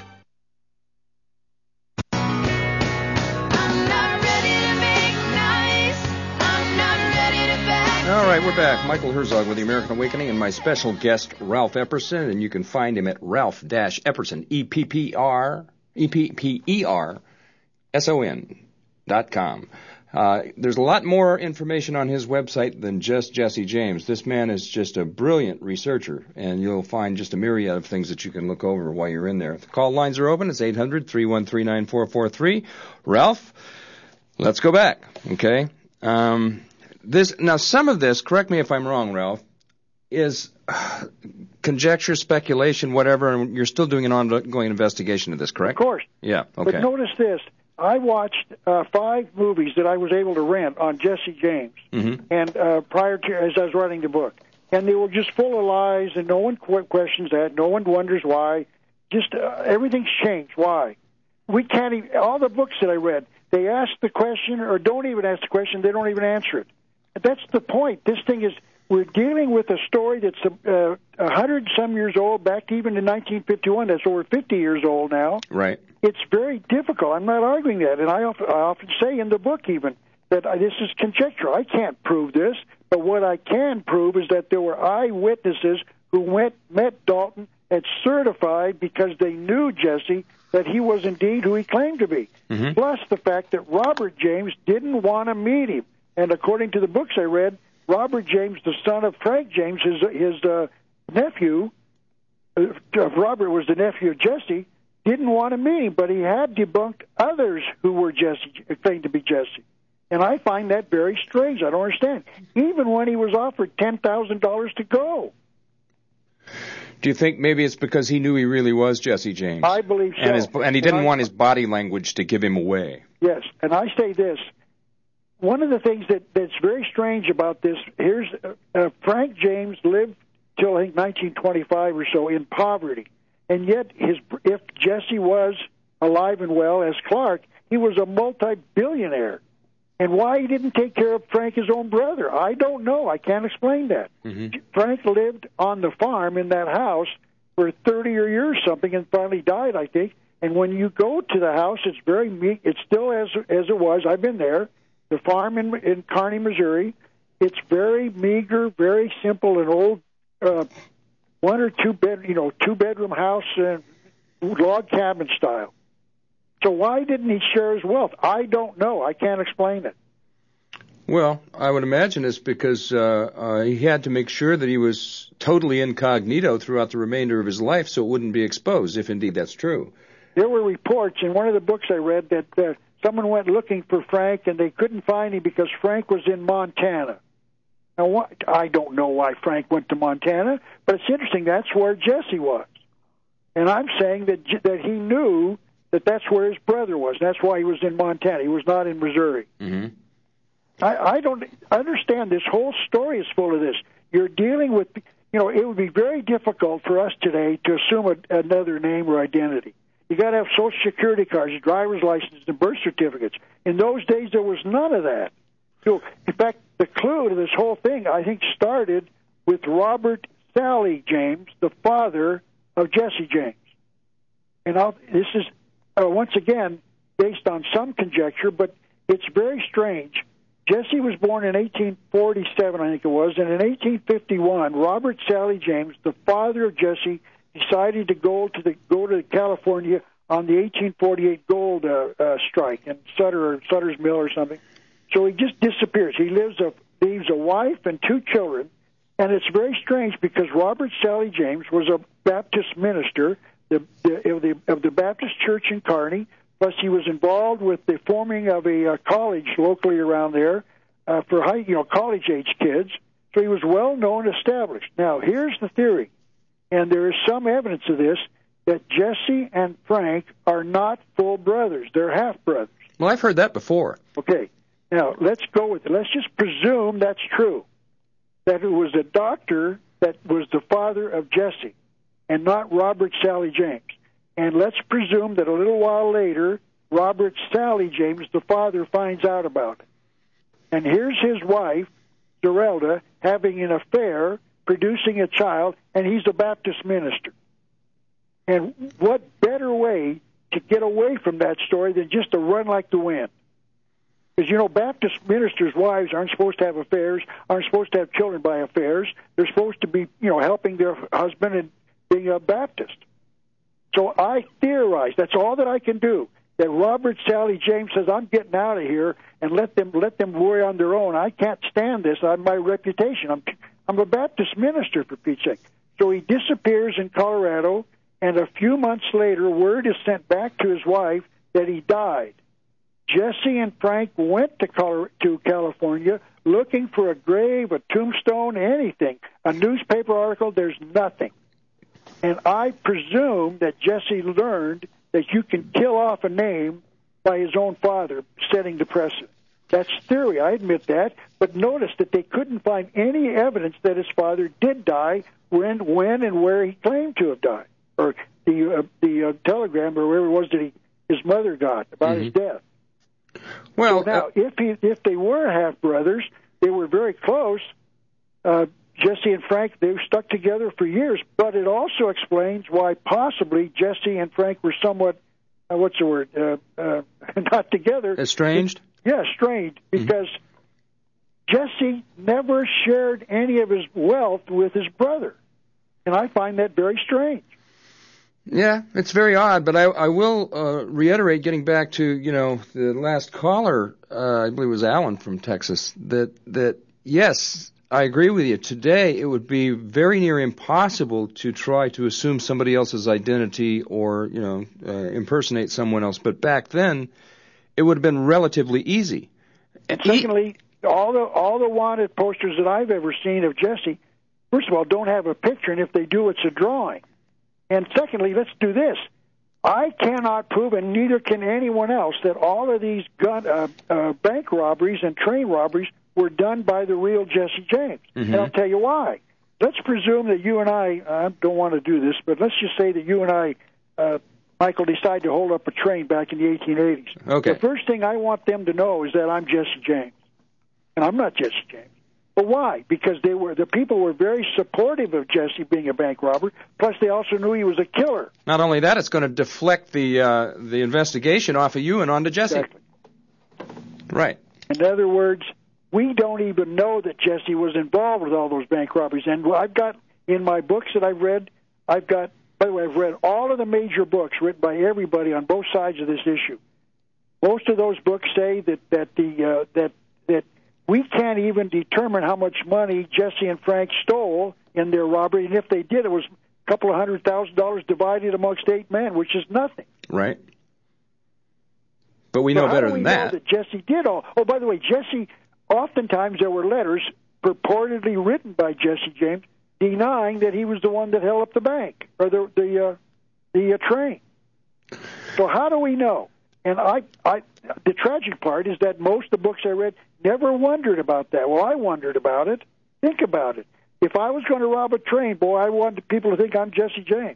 All right, we're back. Michael Herzog with The American Awakening and my special guest, Ralph Epperson, and you can find him at ralph dash epperson, E P P R, E P P E R S O N dot com. Uh, there's a lot more information on his website than just Jesse James. This man is just a brilliant researcher, and you'll find just a myriad of things that you can look over while you're in there. The call lines are open. It's eight hundred, three one three, nine four four three. Ralph, let's go back, okay? Um... This now, some of this, correct me if I'm wrong, Ralph, is uh, conjecture, speculation, whatever, and you're still doing an ongoing investigation of this, correct? Of course. Yeah, okay. But notice this. I watched uh, five movies that I was able to rent on Jesse James, mm-hmm. and uh, prior to, as I was writing the book. And they were just full of lies, and no one qu- questions that. No one wonders why. Just uh, everything's changed. Why? We can't even, all the books that I read, they ask the question or don't even ask the question. They don't even answer it. That's the point. This thing is, we're dealing with a story that's a uh, hundred some years old, back to even in nineteen fifty-one. That's over fifty years old now. Right. It's very difficult. I'm not arguing that, and I often, I often say in the book even that I, this is conjecture. I can't prove this, but what I can prove is that there were eyewitnesses who went met Dalton and certified because they knew Jesse that he was indeed who he claimed to be. Mm-hmm. Plus the fact that Robert James didn't want to meet him. And according to the books I read, Robert James, the son of Frank James, his, his uh, nephew, uh, Robert was the nephew of Jesse, didn't want to meet him, but he had debunked others who were Jesse, claimed to be Jesse. And I find that very strange. I don't understand. Even when he was offered ten thousand dollars to go. Do you think maybe it's because he knew he really was Jesse James? I believe so. And, his, and he didn't and I, want his body language to give him away. Yes, and I say this. One of the things that, that's very strange about this, here's uh, uh, Frank James lived till I think nineteen twenty-five or so in poverty. And yet, his if Jesse was alive and well as Clark, he was a multi-billionaire. And why he didn't take care of Frank, his own brother, I don't know. I can't explain that. Mm-hmm. Frank lived on the farm in that house for thirty years or something and finally died, I think. And when you go to the house, it's very meek. It's still as as it was. I've been there. The farm in, in Kearney, Missouri. It's very meager, very simple, an old uh, one or two bed, you know, two bedroom house, uh, log cabin style. So why didn't he share his wealth? I don't know. I can't explain it. Well, I would imagine it's because uh, uh, he had to make sure that he was totally incognito throughout the remainder of his life so it wouldn't be exposed, if indeed that's true. There were reports in one of the books I read that uh, someone went looking for Frank and they couldn't find him because Frank was in Montana. Now, what, I don't know why Frank went to Montana, but it's interesting. That's where Jesse was. And I'm saying that that he knew that that's where his brother was. That's why he was in Montana. He was not in Missouri. Mm-hmm. I, I don't understand. This whole story is full of this. You're dealing with, you know, it would be very difficult for us today to assume a, another name or identity. You got to have Social Security cards, driver's license, and birth certificates. In those days, there was none of that. So, in fact, the clue to this whole thing, I think, started with Robert Sally James, the father of Jesse James. And I'll, this is, uh, once again, based on some conjecture, but it's very strange. Jesse was born in eighteen forty-seven, I think it was, and in eighteen fifty-one, Robert Sally James, the father of Jesse, decided to go to the go to California on the eighteen forty-eight gold uh, uh, strike in Sutter or Sutter's Mill or something. So he just disappears. He lives a leaves a wife and two children, and it's very strange because Robert Sally James was a Baptist minister the, the, of the of the Baptist Church in Kearney. Plus, he was involved with the forming of a uh, college locally around there uh, for high, you know, college-age kids. So he was well known, established. Now, here's the theory, and there is some evidence of this, that Jesse and Frank are not full brothers. They're half-brothers. Well, I've heard that before. Okay. Now, let's go with it. Let's just presume that's true, that it was a doctor that was the father of Jesse and not Robert Sally James. And let's presume that a little while later, Robert Sally James, the father, finds out about it. And here's his wife, Zerelda, having an affair, producing a child, and he's a Baptist minister. And what better way to get away from that story than just to run like the wind? Because, you know, Baptist ministers' wives aren't supposed to have affairs, aren't supposed to have children by affairs. They're supposed to be, you know, helping their husband and being a Baptist. So I theorize, that's all that I can do, that Robert Sally James says, I'm getting out of here and let them let them worry on their own. I can't stand this on my reputation. I'm I'm a Baptist minister, for Pete's sake. So he disappears in Colorado, and a few months later, word is sent back to his wife that he died. Jesse and Frank went to Colorado, to California looking for a grave, a tombstone, anything, a newspaper article. There's nothing. And I presume that Jesse learned that you can kill off a name by his own father, setting the precedent. That's theory, I admit that. But notice that they couldn't find any evidence that his father did die, when, when, and where he claimed to have died, or the uh, the uh, telegram or wherever it was that he, his mother got about mm-hmm. his death. Well, so now, uh, if he, if they were half brothers, they were very close. Uh, Jesse and Frank, they stuck together for years, but it also explains why possibly Jesse and Frank were somewhat, uh, what's the word, uh, uh, not together. Estranged? It, yeah, estranged, because mm-hmm. Jesse never shared any of his wealth with his brother. And I find that very strange. Yeah, it's very odd, but I, I will uh, reiterate, getting back to, you know, the last caller, uh, I believe it was Alan from Texas, that, that yes, I agree with you. Today, it would be very near impossible to try to assume somebody else's identity or, you know, uh, impersonate someone else. But back then, it would have been relatively easy. And secondly, all the all the wanted posters that I've ever seen of Jesse, first of all, don't have a picture, and if they do, it's a drawing. And secondly, let's do this. I cannot prove, and neither can anyone else, that all of these gun uh, uh, bank robberies and train robberies were done by the real Jesse James. Mm-hmm. And I'll tell you why. Let's presume that you and I, I don't want to do this, but let's just say that you and I, uh, Michael, decide to hold up a train back in the eighteen eighties. Okay. The first thing I want them to know is that I'm Jesse James. And I'm not Jesse James. But why? Because they were the people were very supportive of Jesse being a bank robber. Plus, they also knew he was a killer. Not only that, it's going to deflect the uh, the investigation off of you and onto Jesse. Exactly. Right. In other words, we don't even know that Jesse was involved with all those bank robberies. And I've got, in my books that I've read, I've got, by the way, I've read all of the major books written by everybody on both sides of this issue. Most of those books say that, that, the, uh, that, that we can't even determine how much money Jesse and Frank stole in their robbery. And if they did, it was a couple of hundred thousand dollars divided amongst eight men, which is nothing. Right. But we know so better how do we than know that. that Jesse did all. Oh, by the way, Jesse, oftentimes there were letters purportedly written by Jesse James denying that he was the one that held up the bank or the the uh, the uh, train. So how do we know? And I, I, the tragic part is that most of the books I read never wondered about that. Well, I wondered about it. Think about it. If I was going to rob a train, boy, I wanted people to think I'm Jesse James.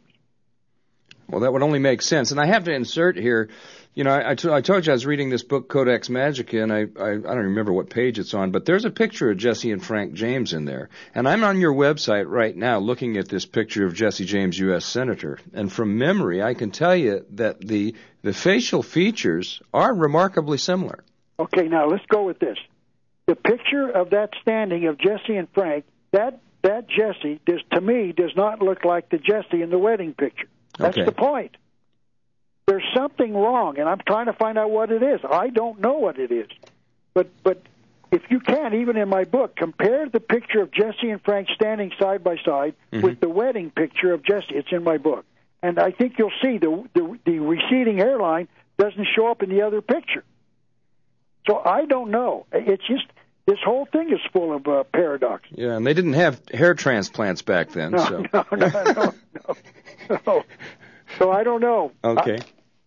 Well, that would only make sense. And I have to insert here, you know, I, I, t- I told you I was reading this book, Codex Magica, and I, I, I don't remember what page it's on, but there's a picture of Jesse and Frank James in there. And I'm on your website right now looking at this picture of Jesse James, U S Senator. And from memory, I can tell you that the, the facial features are remarkably similar. Okay, now let's go with this. The picture of that standing of Jesse and Frank, that that Jesse, does, to me, does not look like the Jesse in the wedding picture. That's Okay. the point. There's something wrong, and I'm trying to find out what it is. I don't know what it is. But but if you can, even in my book, compare the picture of Jesse and Frank standing side by side Mm-hmm. with the wedding picture of Jesse. It's in my book. And I think you'll see the, the, the receding hairline doesn't show up in the other picture. So I don't know. It's just, this whole thing is full of uh, paradox. Yeah, and they didn't have hair transplants back then. No, so. no, no, no, no, no. So I don't know. Okay.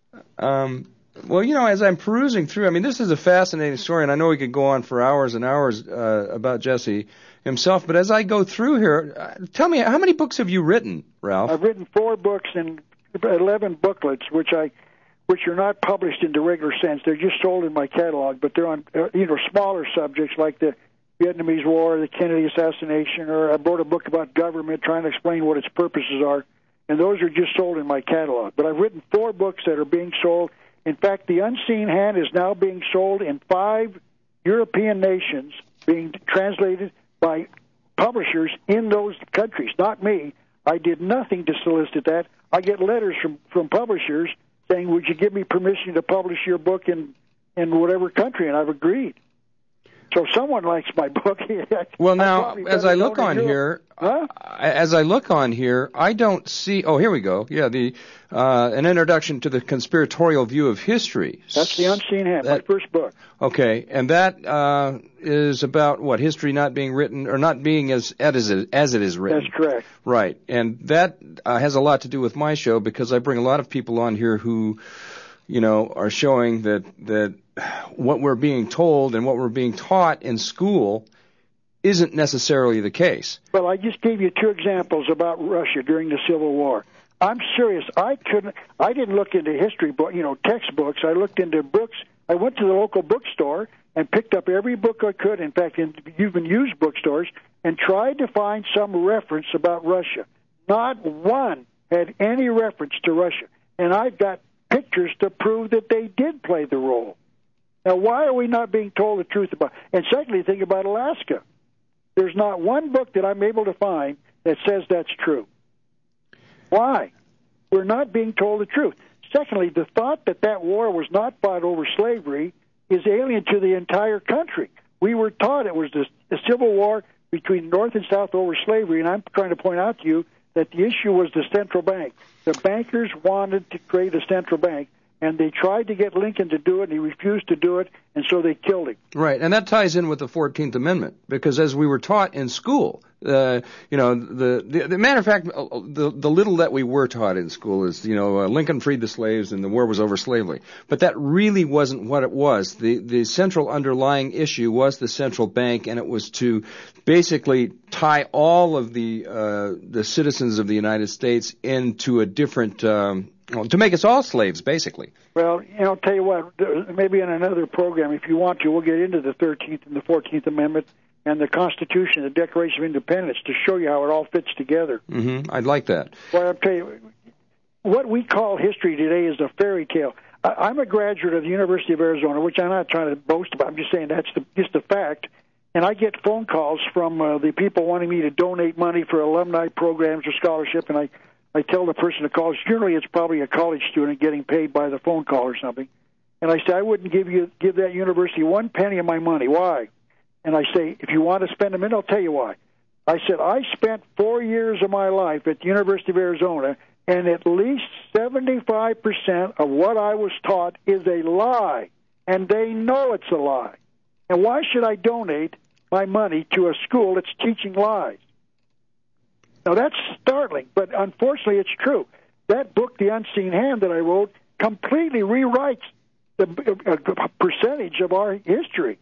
Um, well, you know, as I'm perusing through, I mean, this is a fascinating story, and I know we could go on for hours and hours uh, about Jesse himself, but as I go through here, uh, tell me, how many books have you written, Ralph? I've written four books and eleven booklets, which I, which are not published in the regular sense. They're just sold in my catalog, but they're on, uh, you know, smaller subjects like the Vietnamese War, the Kennedy assassination, or I wrote a book about government trying to explain what its purposes are, and those are just sold in my catalog. But I've written four books that are being sold. In fact, The Unseen Hand is now being sold in five European nations, being translated by publishers in those countries, not me. I did nothing to solicit that. I get letters from, from publishers saying, would you give me permission to publish your book in, in whatever country, and I've agreed. So someone likes my book. Well, now, as I look on here, huh? as I look on here, I don't see. Oh, here we go. Yeah, the uh, an introduction to the conspiratorial view of history. That's The Unseen Hand, that, my first book. Okay, and that uh, is about what, history not being written or not being as as it, as it is written. That's correct. Right, and that uh, has a lot to do with my show because I bring a lot of people on here who, you know, are showing that that what we're being told and what we're being taught in school isn't necessarily the case. Well, I just gave you two examples about Russia during the Civil War. I'm serious. I couldn't. I didn't look into history book, you know, textbooks. I looked into books. I went to the local bookstore and picked up every book I could. In fact, in even used bookstores, and tried to find some reference about Russia. Not one had any reference to Russia, and I've got pictures to prove that they did play the role. Now, why are we not being told the truth about? And secondly, think about Alaska. There's not one book that I'm able to find that says that's true. Why? We're not being told the truth. Secondly, the thought that that war was not fought over slavery is alien to the entire country. We were taught it was a civil war between North and South over slavery, and I'm trying to point out to you that the issue was the central bank. The bankers wanted to create a central bank, and they tried to get Lincoln to do it, and he refused to do it, and so they killed him. Right, and that ties in with the fourteenth Amendment, because as we were taught in school, uh, you know, the, the, the matter of fact, the, the little that we were taught in school is, you know, uh, Lincoln freed the slaves and the war was over slavery. But that really wasn't what it was. The, the central underlying issue was the central bank, and it was to basically tie all of the, uh, the citizens of the United States into a different, um, to make us all slaves, basically. Well, you know, I'll tell you what, maybe in another program, if you want to, we'll get into the thirteenth and the fourteenth Amendment and the Constitution, the Declaration of Independence, to show you how it all fits together. Mm-hmm. I'd like that. Well, I'll tell you, what we call history today is a fairy tale. I'm a graduate of the University of Arizona, which I'm not trying to boast about. I'm just saying that's the, just a fact. And I get phone calls from uh, the people wanting me to donate money for alumni programs or scholarship, and I I tell the person that calls, generally it's probably a college student getting paid by the phone call or something. And I say, I wouldn't give you give that university one penny of my money. Why? And I say, if you want to spend a minute, I'll tell you why. I said, I spent four years of my life at the University of Arizona, and at least seventy-five percent of what I was taught is a lie, and they know it's a lie. And why should I donate my money to a school that's teaching lies? Now, that's startling, but unfortunately it's true. That book, The Unseen Hand, that I wrote, completely rewrites the uh, percentage of our history.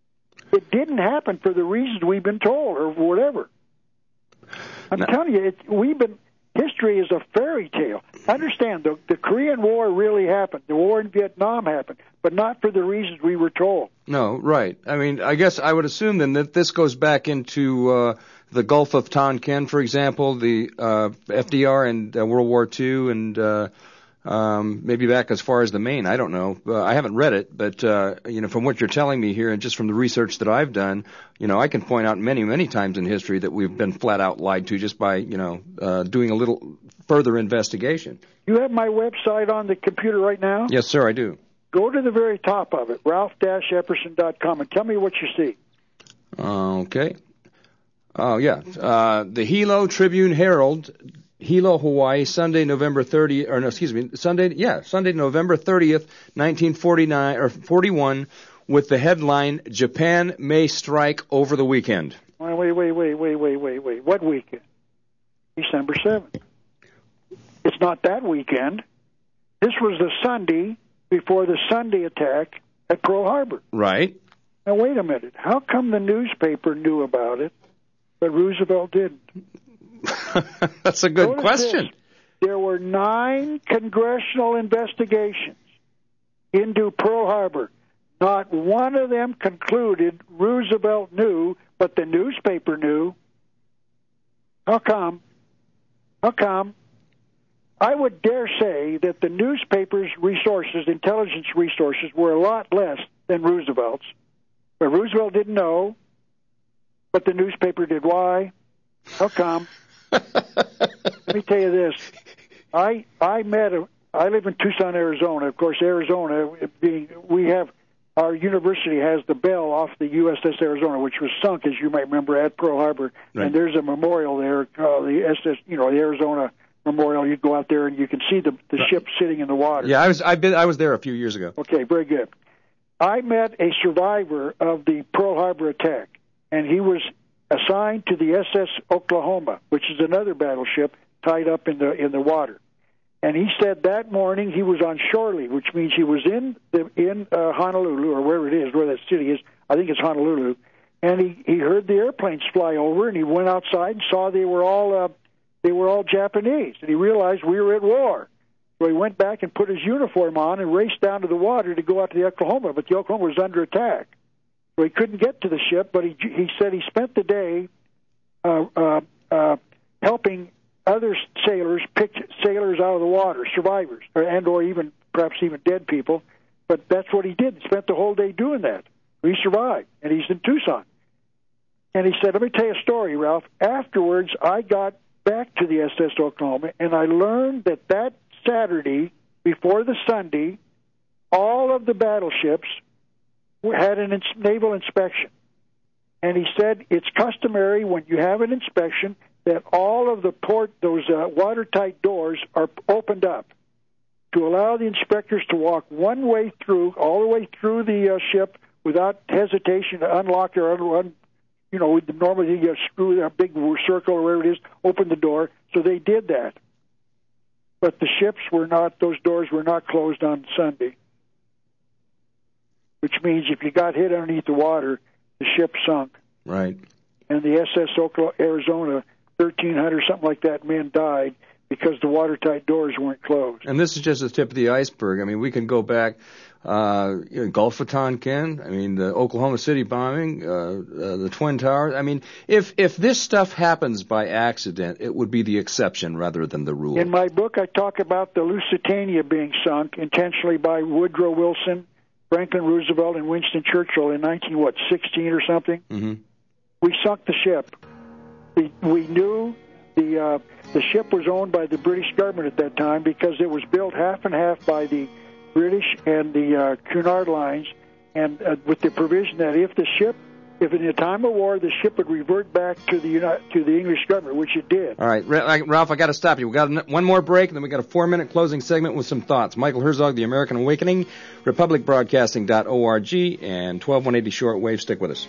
It didn't happen for the reasons we've been told or whatever. I'm no. telling you, it, we've been, history is a fairy tale. Understand, the, the Korean War really happened. The war in Vietnam happened, but not for the reasons we were told. No, right. I mean, I guess I would assume then that this goes back into uh, the Gulf of Tonkin, for example, the uh, F D R and uh, World War Two, and uh, um, maybe back as far as the Maine. I don't know. Uh, I haven't read it, but uh, you know, from what you're telling me here, and just from the research that I've done, you know, I can point out many, many times in history that we've been flat out lied to just by, you know, uh, doing a little further investigation. You have my website on the computer right now? Yes, sir, I do. Go to the very top of it, ralph dash epperson dot com, and tell me what you see. Uh, okay. Oh, yeah. Uh, the Hilo Tribune Herald, Hilo, Hawaii, Sunday, November thirtieth, or no, excuse me, Sunday, yeah, Sunday, November thirtieth, nineteen forty-nine, or forty-one, with the headline, Japan May Strike Over the Weekend. Wait, wait, wait, wait, wait, wait, wait, wait. What weekend? December seventh. It's not that weekend. This was the Sunday before the Sunday attack at Pearl Harbor. Right. Now, wait a minute. How come the newspaper knew about it, but Roosevelt didn't? That's a good Notice question. This. There were nine congressional investigations into Pearl Harbor. Not one of them concluded Roosevelt knew, but the newspaper knew. How come? How come? I would dare say that the newspaper's resources, intelligence resources, were a lot less than Roosevelt's. But Roosevelt didn't know, but the newspaper did. Why? How come? Let me tell you this. I I met a, I live in Tucson, Arizona. Of course, Arizona, being, we have, our university has the bell off the U S S Arizona, which was sunk, as you might remember, at Pearl Harbor. Right. And there's a memorial there, uh, the S S, you know, the Arizona Memorial. You go out there and you can see the the ship sitting in the water. Yeah, I was I've been I was there a few years ago. Okay, very good. I met a survivor of the Pearl Harbor attack, and he was assigned to the S S Oklahoma, which is another battleship tied up in the in the water. And he said that morning he was on shore leave, which means he was in the, in uh, Honolulu, or wherever it is, where that city is. I think it's Honolulu. And he, he heard the airplanes fly over, and he went outside and saw they were all uh, they were all Japanese, and he realized we were at war. So he went back and put his uniform on and raced down to the water to go out to the Oklahoma, but the Oklahoma was under attack. So he couldn't get to the ship, but he he said he spent the day uh, uh, uh, helping other sailors pick sailors out of the water, survivors, or, and or even perhaps even dead people. But that's what he did. He spent the whole day doing that. He survived, and he's in Tucson. And he said, let me tell you a story, Ralph. Afterwards, I got back to the S S Oklahoma, and I learned that that Saturday before the Sunday, all of the battleships had an ins- naval inspection. And he said it's customary when you have an inspection that all of the port, those uh, watertight doors are opened up to allow the inspectors to walk one way through, all the way through the uh, ship without hesitation to unlock or un- you know, normally you screw a big circle or whatever it is, open the door. So they did that. But the ships were not, those doors were not closed on Sunday. Which means if you got hit underneath the water, the ship sunk. Right. And the S S Oklahoma, Arizona, thirteen hundred, something like that, men died because the watertight doors weren't closed. And this is just the tip of the iceberg. I mean, we can go back, uh, you know, Gulf of Tonkin, I mean, the Oklahoma City bombing, uh, uh, the Twin Towers. I mean, if if this stuff happens by accident, it would be the exception rather than the rule. In my book, I talk about the Lusitania being sunk intentionally by Woodrow Wilson, Franklin Roosevelt, and Winston Churchill in nineteen what sixteen or something. Mm-hmm. We sunk the ship. We we knew the uh, the ship was owned by the British government at that time because it was built half and half by the British and the uh, Cunard Lines, and uh, with the provision that if the ship, if in a time of war, the ship would revert back to the United, to the English government, which it did. All right, Ralph, I got to stop you. We got one more break, and then we got a four-minute closing segment with some thoughts. Michael Herzog, The American Awakening, republic broadcasting dot org, and twelve one eighty shortwave. Stick with us.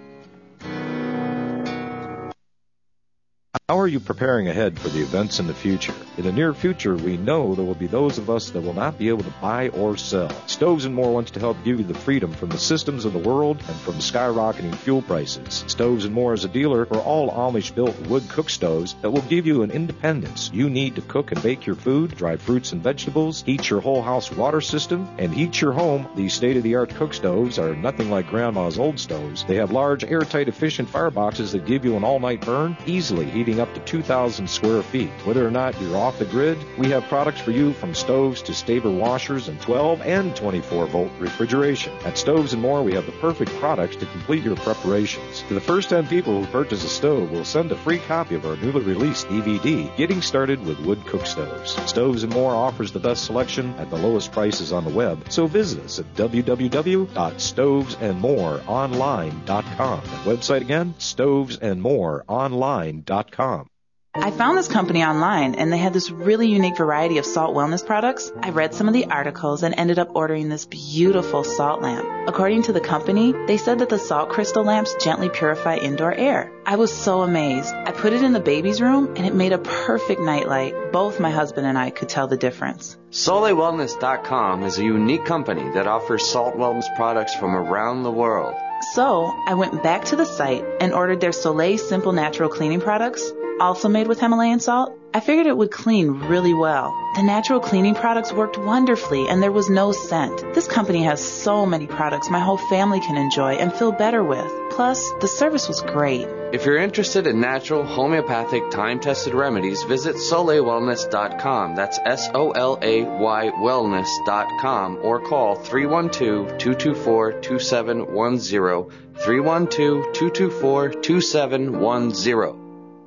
How are you preparing ahead for the events in the future? In the near future, we know there will be those of us that will not be able to buy or sell. Stoves and More wants to help give you the freedom from the systems of the world and from skyrocketing fuel prices. Stoves and More is a dealer for all Amish-built wood cook stoves that will give you an independence you need to cook and bake your food, dry fruits and vegetables, heat your whole house water system, and heat your home. These state-of-the-art cook stoves are nothing like Grandma's old stoves. They have large, airtight, efficient fireboxes that give you an all-night burn, easily heating up to two thousand square feet. Whether or not you're off the grid, we have products for you from stoves to Staber washers and twelve and twenty-four volt refrigeration. At Stoves and More, we have the perfect products to complete your preparations. To the first ten people who purchase a stove, we'll send a free copy of our newly released D V D, Getting Started with Wood Cook Stoves. Stoves and More offers the best selection at the lowest prices on the web, so visit us at w w w dot stoves and more online dot com. The website again, stoves and more online dot com. I found this company online, and they had this really unique variety of salt wellness products. I read some of the articles and ended up ordering this beautiful salt lamp. According to the company, they said that the salt crystal lamps gently purify indoor air. I was so amazed. I put it in the baby's room, and it made a perfect nightlight. Both my husband and I could tell the difference. Soleil Wellness dot com is a unique company that offers salt wellness products from around the world. So I went back to the site and ordered their Soleil Simple Natural Cleaning products, also made with Himalayan salt. I figured it would clean really well. The natural cleaning products worked wonderfully, and there was no scent. This company has so many products my whole family can enjoy and feel better with. Plus, the service was great. If you're interested in natural, homeopathic, time-tested remedies, visit Soleil Wellness dot com. That's S O L A Y wellness dot com, or call three one two, two two four, two seven one zero, three one two, two two four, two seven one zero.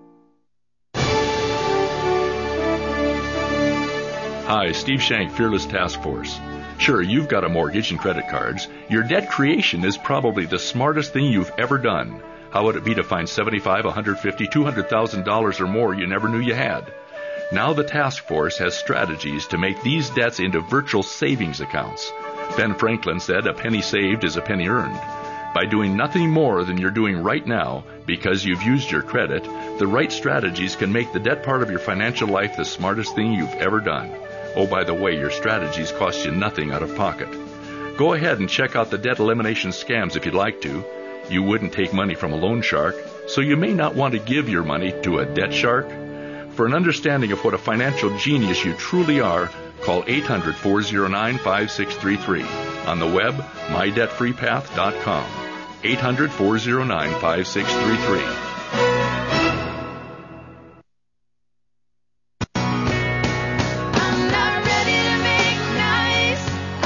Hi, Steve Shank, Fearless Task Force. Sure, you've got a mortgage and credit cards. Your debt creation is probably the smartest thing you've ever done. How would it be to find seventy-five, one hundred fifty, two hundred thousand dollars or more you never knew you had? Now the task force has strategies to make these debts into virtual savings accounts. Ben Franklin said a penny saved is a penny earned. By doing nothing more than you're doing right now because you've used your credit, the right strategies can make the debt part of your financial life the smartest thing you've ever done. Oh, by the way, your strategies cost you nothing out of pocket. Go ahead and check out the debt elimination scams if you'd like to. You wouldn't take money from a loan shark, so you may not want to give your money to a debt shark. For an understanding of what a financial genius you truly are, call eight hundred, four oh nine, five six three three. On the web, my debt free path dot com. eight hundred, four oh nine, five six three three.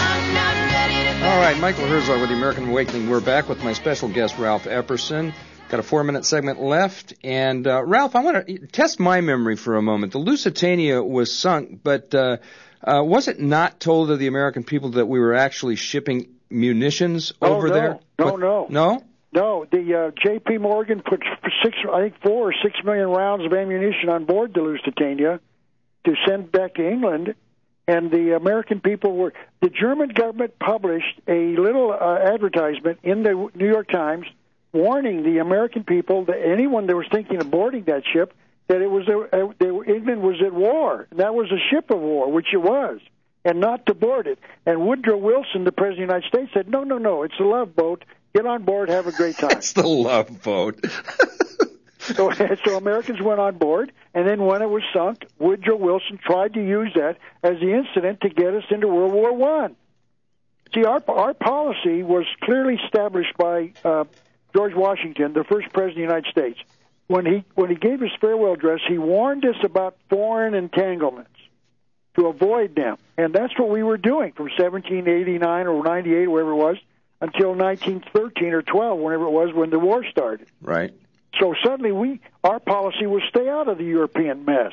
Michael Herzog with The American Awakening. We're back with my special guest, Ralph Epperson, Got a four-minute segment left. And, uh, Ralph, I want to test my memory for a moment. The Lusitania was sunk, but uh, uh, was it not told to the American people that we were actually shipping munitions oh, over no. there? No, what? no. No? No, the uh, J P. Morgan put six, I think four or six million rounds of ammunition on board the Lusitania to send back to England, and the American people were. The German government published a little uh, advertisement in the New York Times warning the American people, that anyone that was thinking of boarding that ship, that it was a, a, that England was at war. That was a ship of war, which it was, and not to board it. And Woodrow Wilson, the President of the United States, said, no, no, no, it's a love boat. Get on board, have a great time. It's the love boat. so, so Americans went on board, and then when it was sunk, Woodrow Wilson tried to use that as the incident to get us into World War One. See, our our policy was clearly established by uh, George Washington, the first president of the United States. When he when he gave his farewell address, he warned us about foreign entanglements to avoid them, and that's what we were doing from seventeen eighty-nine or ninety-eight, wherever it was, until nineteen thirteen or twelve, whenever it was, when the war started. Right. So suddenly, we our policy was stay out of the European mess,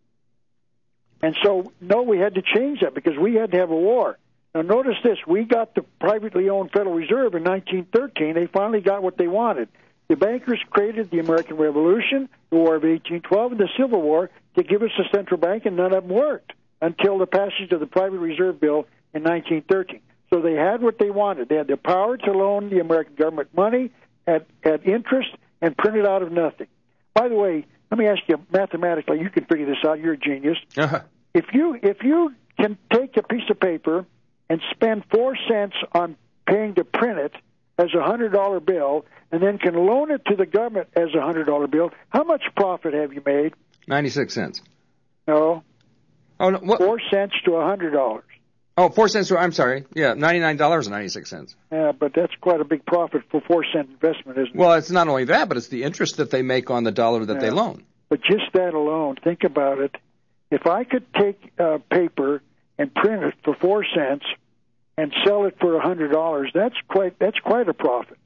and so no, we had to change that because we had to have a war. Now, notice this: we got the privately owned Federal Reserve in nineteen thirteen. They finally got what they wanted. The bankers created the American Revolution, the War of eighteen twelve, and the Civil War to give us a central bank, and none of them worked until the passage of the Private Reserve Bill in nineteen thirteen. So they had what they wanted. They had the power to loan the American government money at, at interest and print it out of nothing. By the way, let me ask you mathematically, you can figure this out, you're a genius. Uh-huh. If you if you can take a piece of paper and spend four cents on paying to print it as a one hundred dollar bill and then can loan it to the government as a one hundred dollar bill, how much profit have you made? ninety-six cents. No. Oh, no. What? Four cents to one hundred dollars. Oh, four cents. I'm sorry. Yeah, ninety-nine dollars and ninety-six cents. Yeah, but that's quite a big profit for four cent investment, isn't it? Well, it's not only that, but it's the interest that they make on the dollar that yeah. they loan. But just that alone, think about it. If I could take uh, paper and print it for four cents and sell it for a hundred dollars, that's quite that's quite a profit.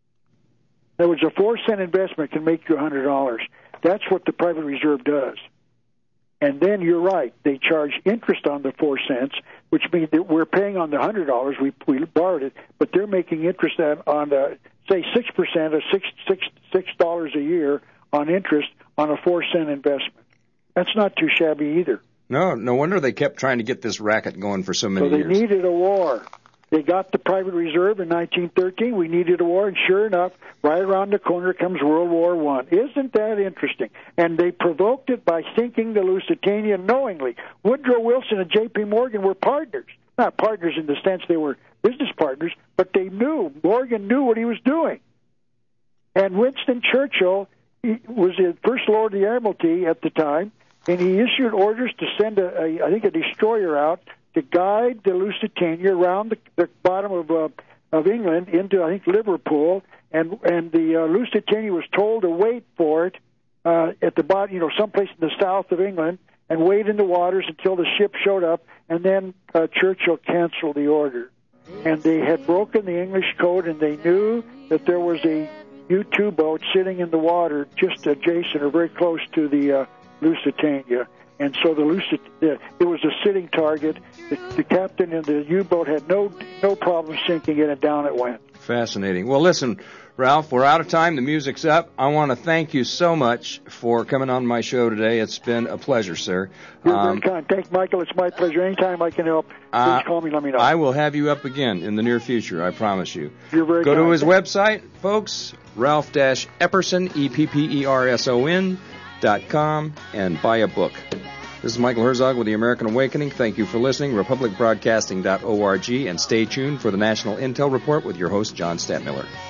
In other words, a four cent investment can make you a hundred dollars. That's what the private reserve does. And then you're right; they charge interest on the four cents, which means that we're paying on the hundred dollars we we borrowed it, but they're making interest on, on the, say six percent or six six six dollars a year on interest on a four cent investment. That's not too shabby either. No, no wonder they kept trying to get this racket going for so many so they years. needed a war. They got the private reserve in nineteen thirteen. We needed a war, and sure enough, right around the corner comes World War One. Isn't that interesting? And they provoked it by sinking the Lusitania knowingly. Woodrow Wilson and J P. Morgan were partners. Not partners in the sense they were business partners, but they knew. Morgan knew what he was doing. And Winston Churchill he was the First Lord of the Admiralty at the time, and he issued orders to send, a, a I think, a destroyer out to guide the Lusitania around the, the bottom of uh, of England into, I think, Liverpool, and and the uh, Lusitania was told to wait for it uh, at the bottom, you know, someplace in the south of England, and wait in the waters until the ship showed up, and then uh, Churchill canceled the order. And they had broken the English code, and they knew that there was a U two boat sitting in the water just adjacent or very close to the uh, Lusitania. And so the Lucid, uh, it was a sitting target. The, the captain in the U-boat had no no problem sinking it, and down it went. Fascinating. Well, listen, Ralph, we're out of time. The music's up. I want to thank you so much for coming on my show today. It's been a pleasure, sir. You're um, very kind. Thanks, Michael. It's my pleasure. Anytime I can help, please uh, call me. Let me know. I will have you up again in the near future. I promise you. You're very Go kind. to his website, folks, Ralph Epperson, E P P E R S O N, dot com, and buy a book. This is Michael Herzog with the American Awakening. Thank you for listening. Republic Broadcasting dot org, and stay tuned for the National Intel Report with your host, John Stadtmiller.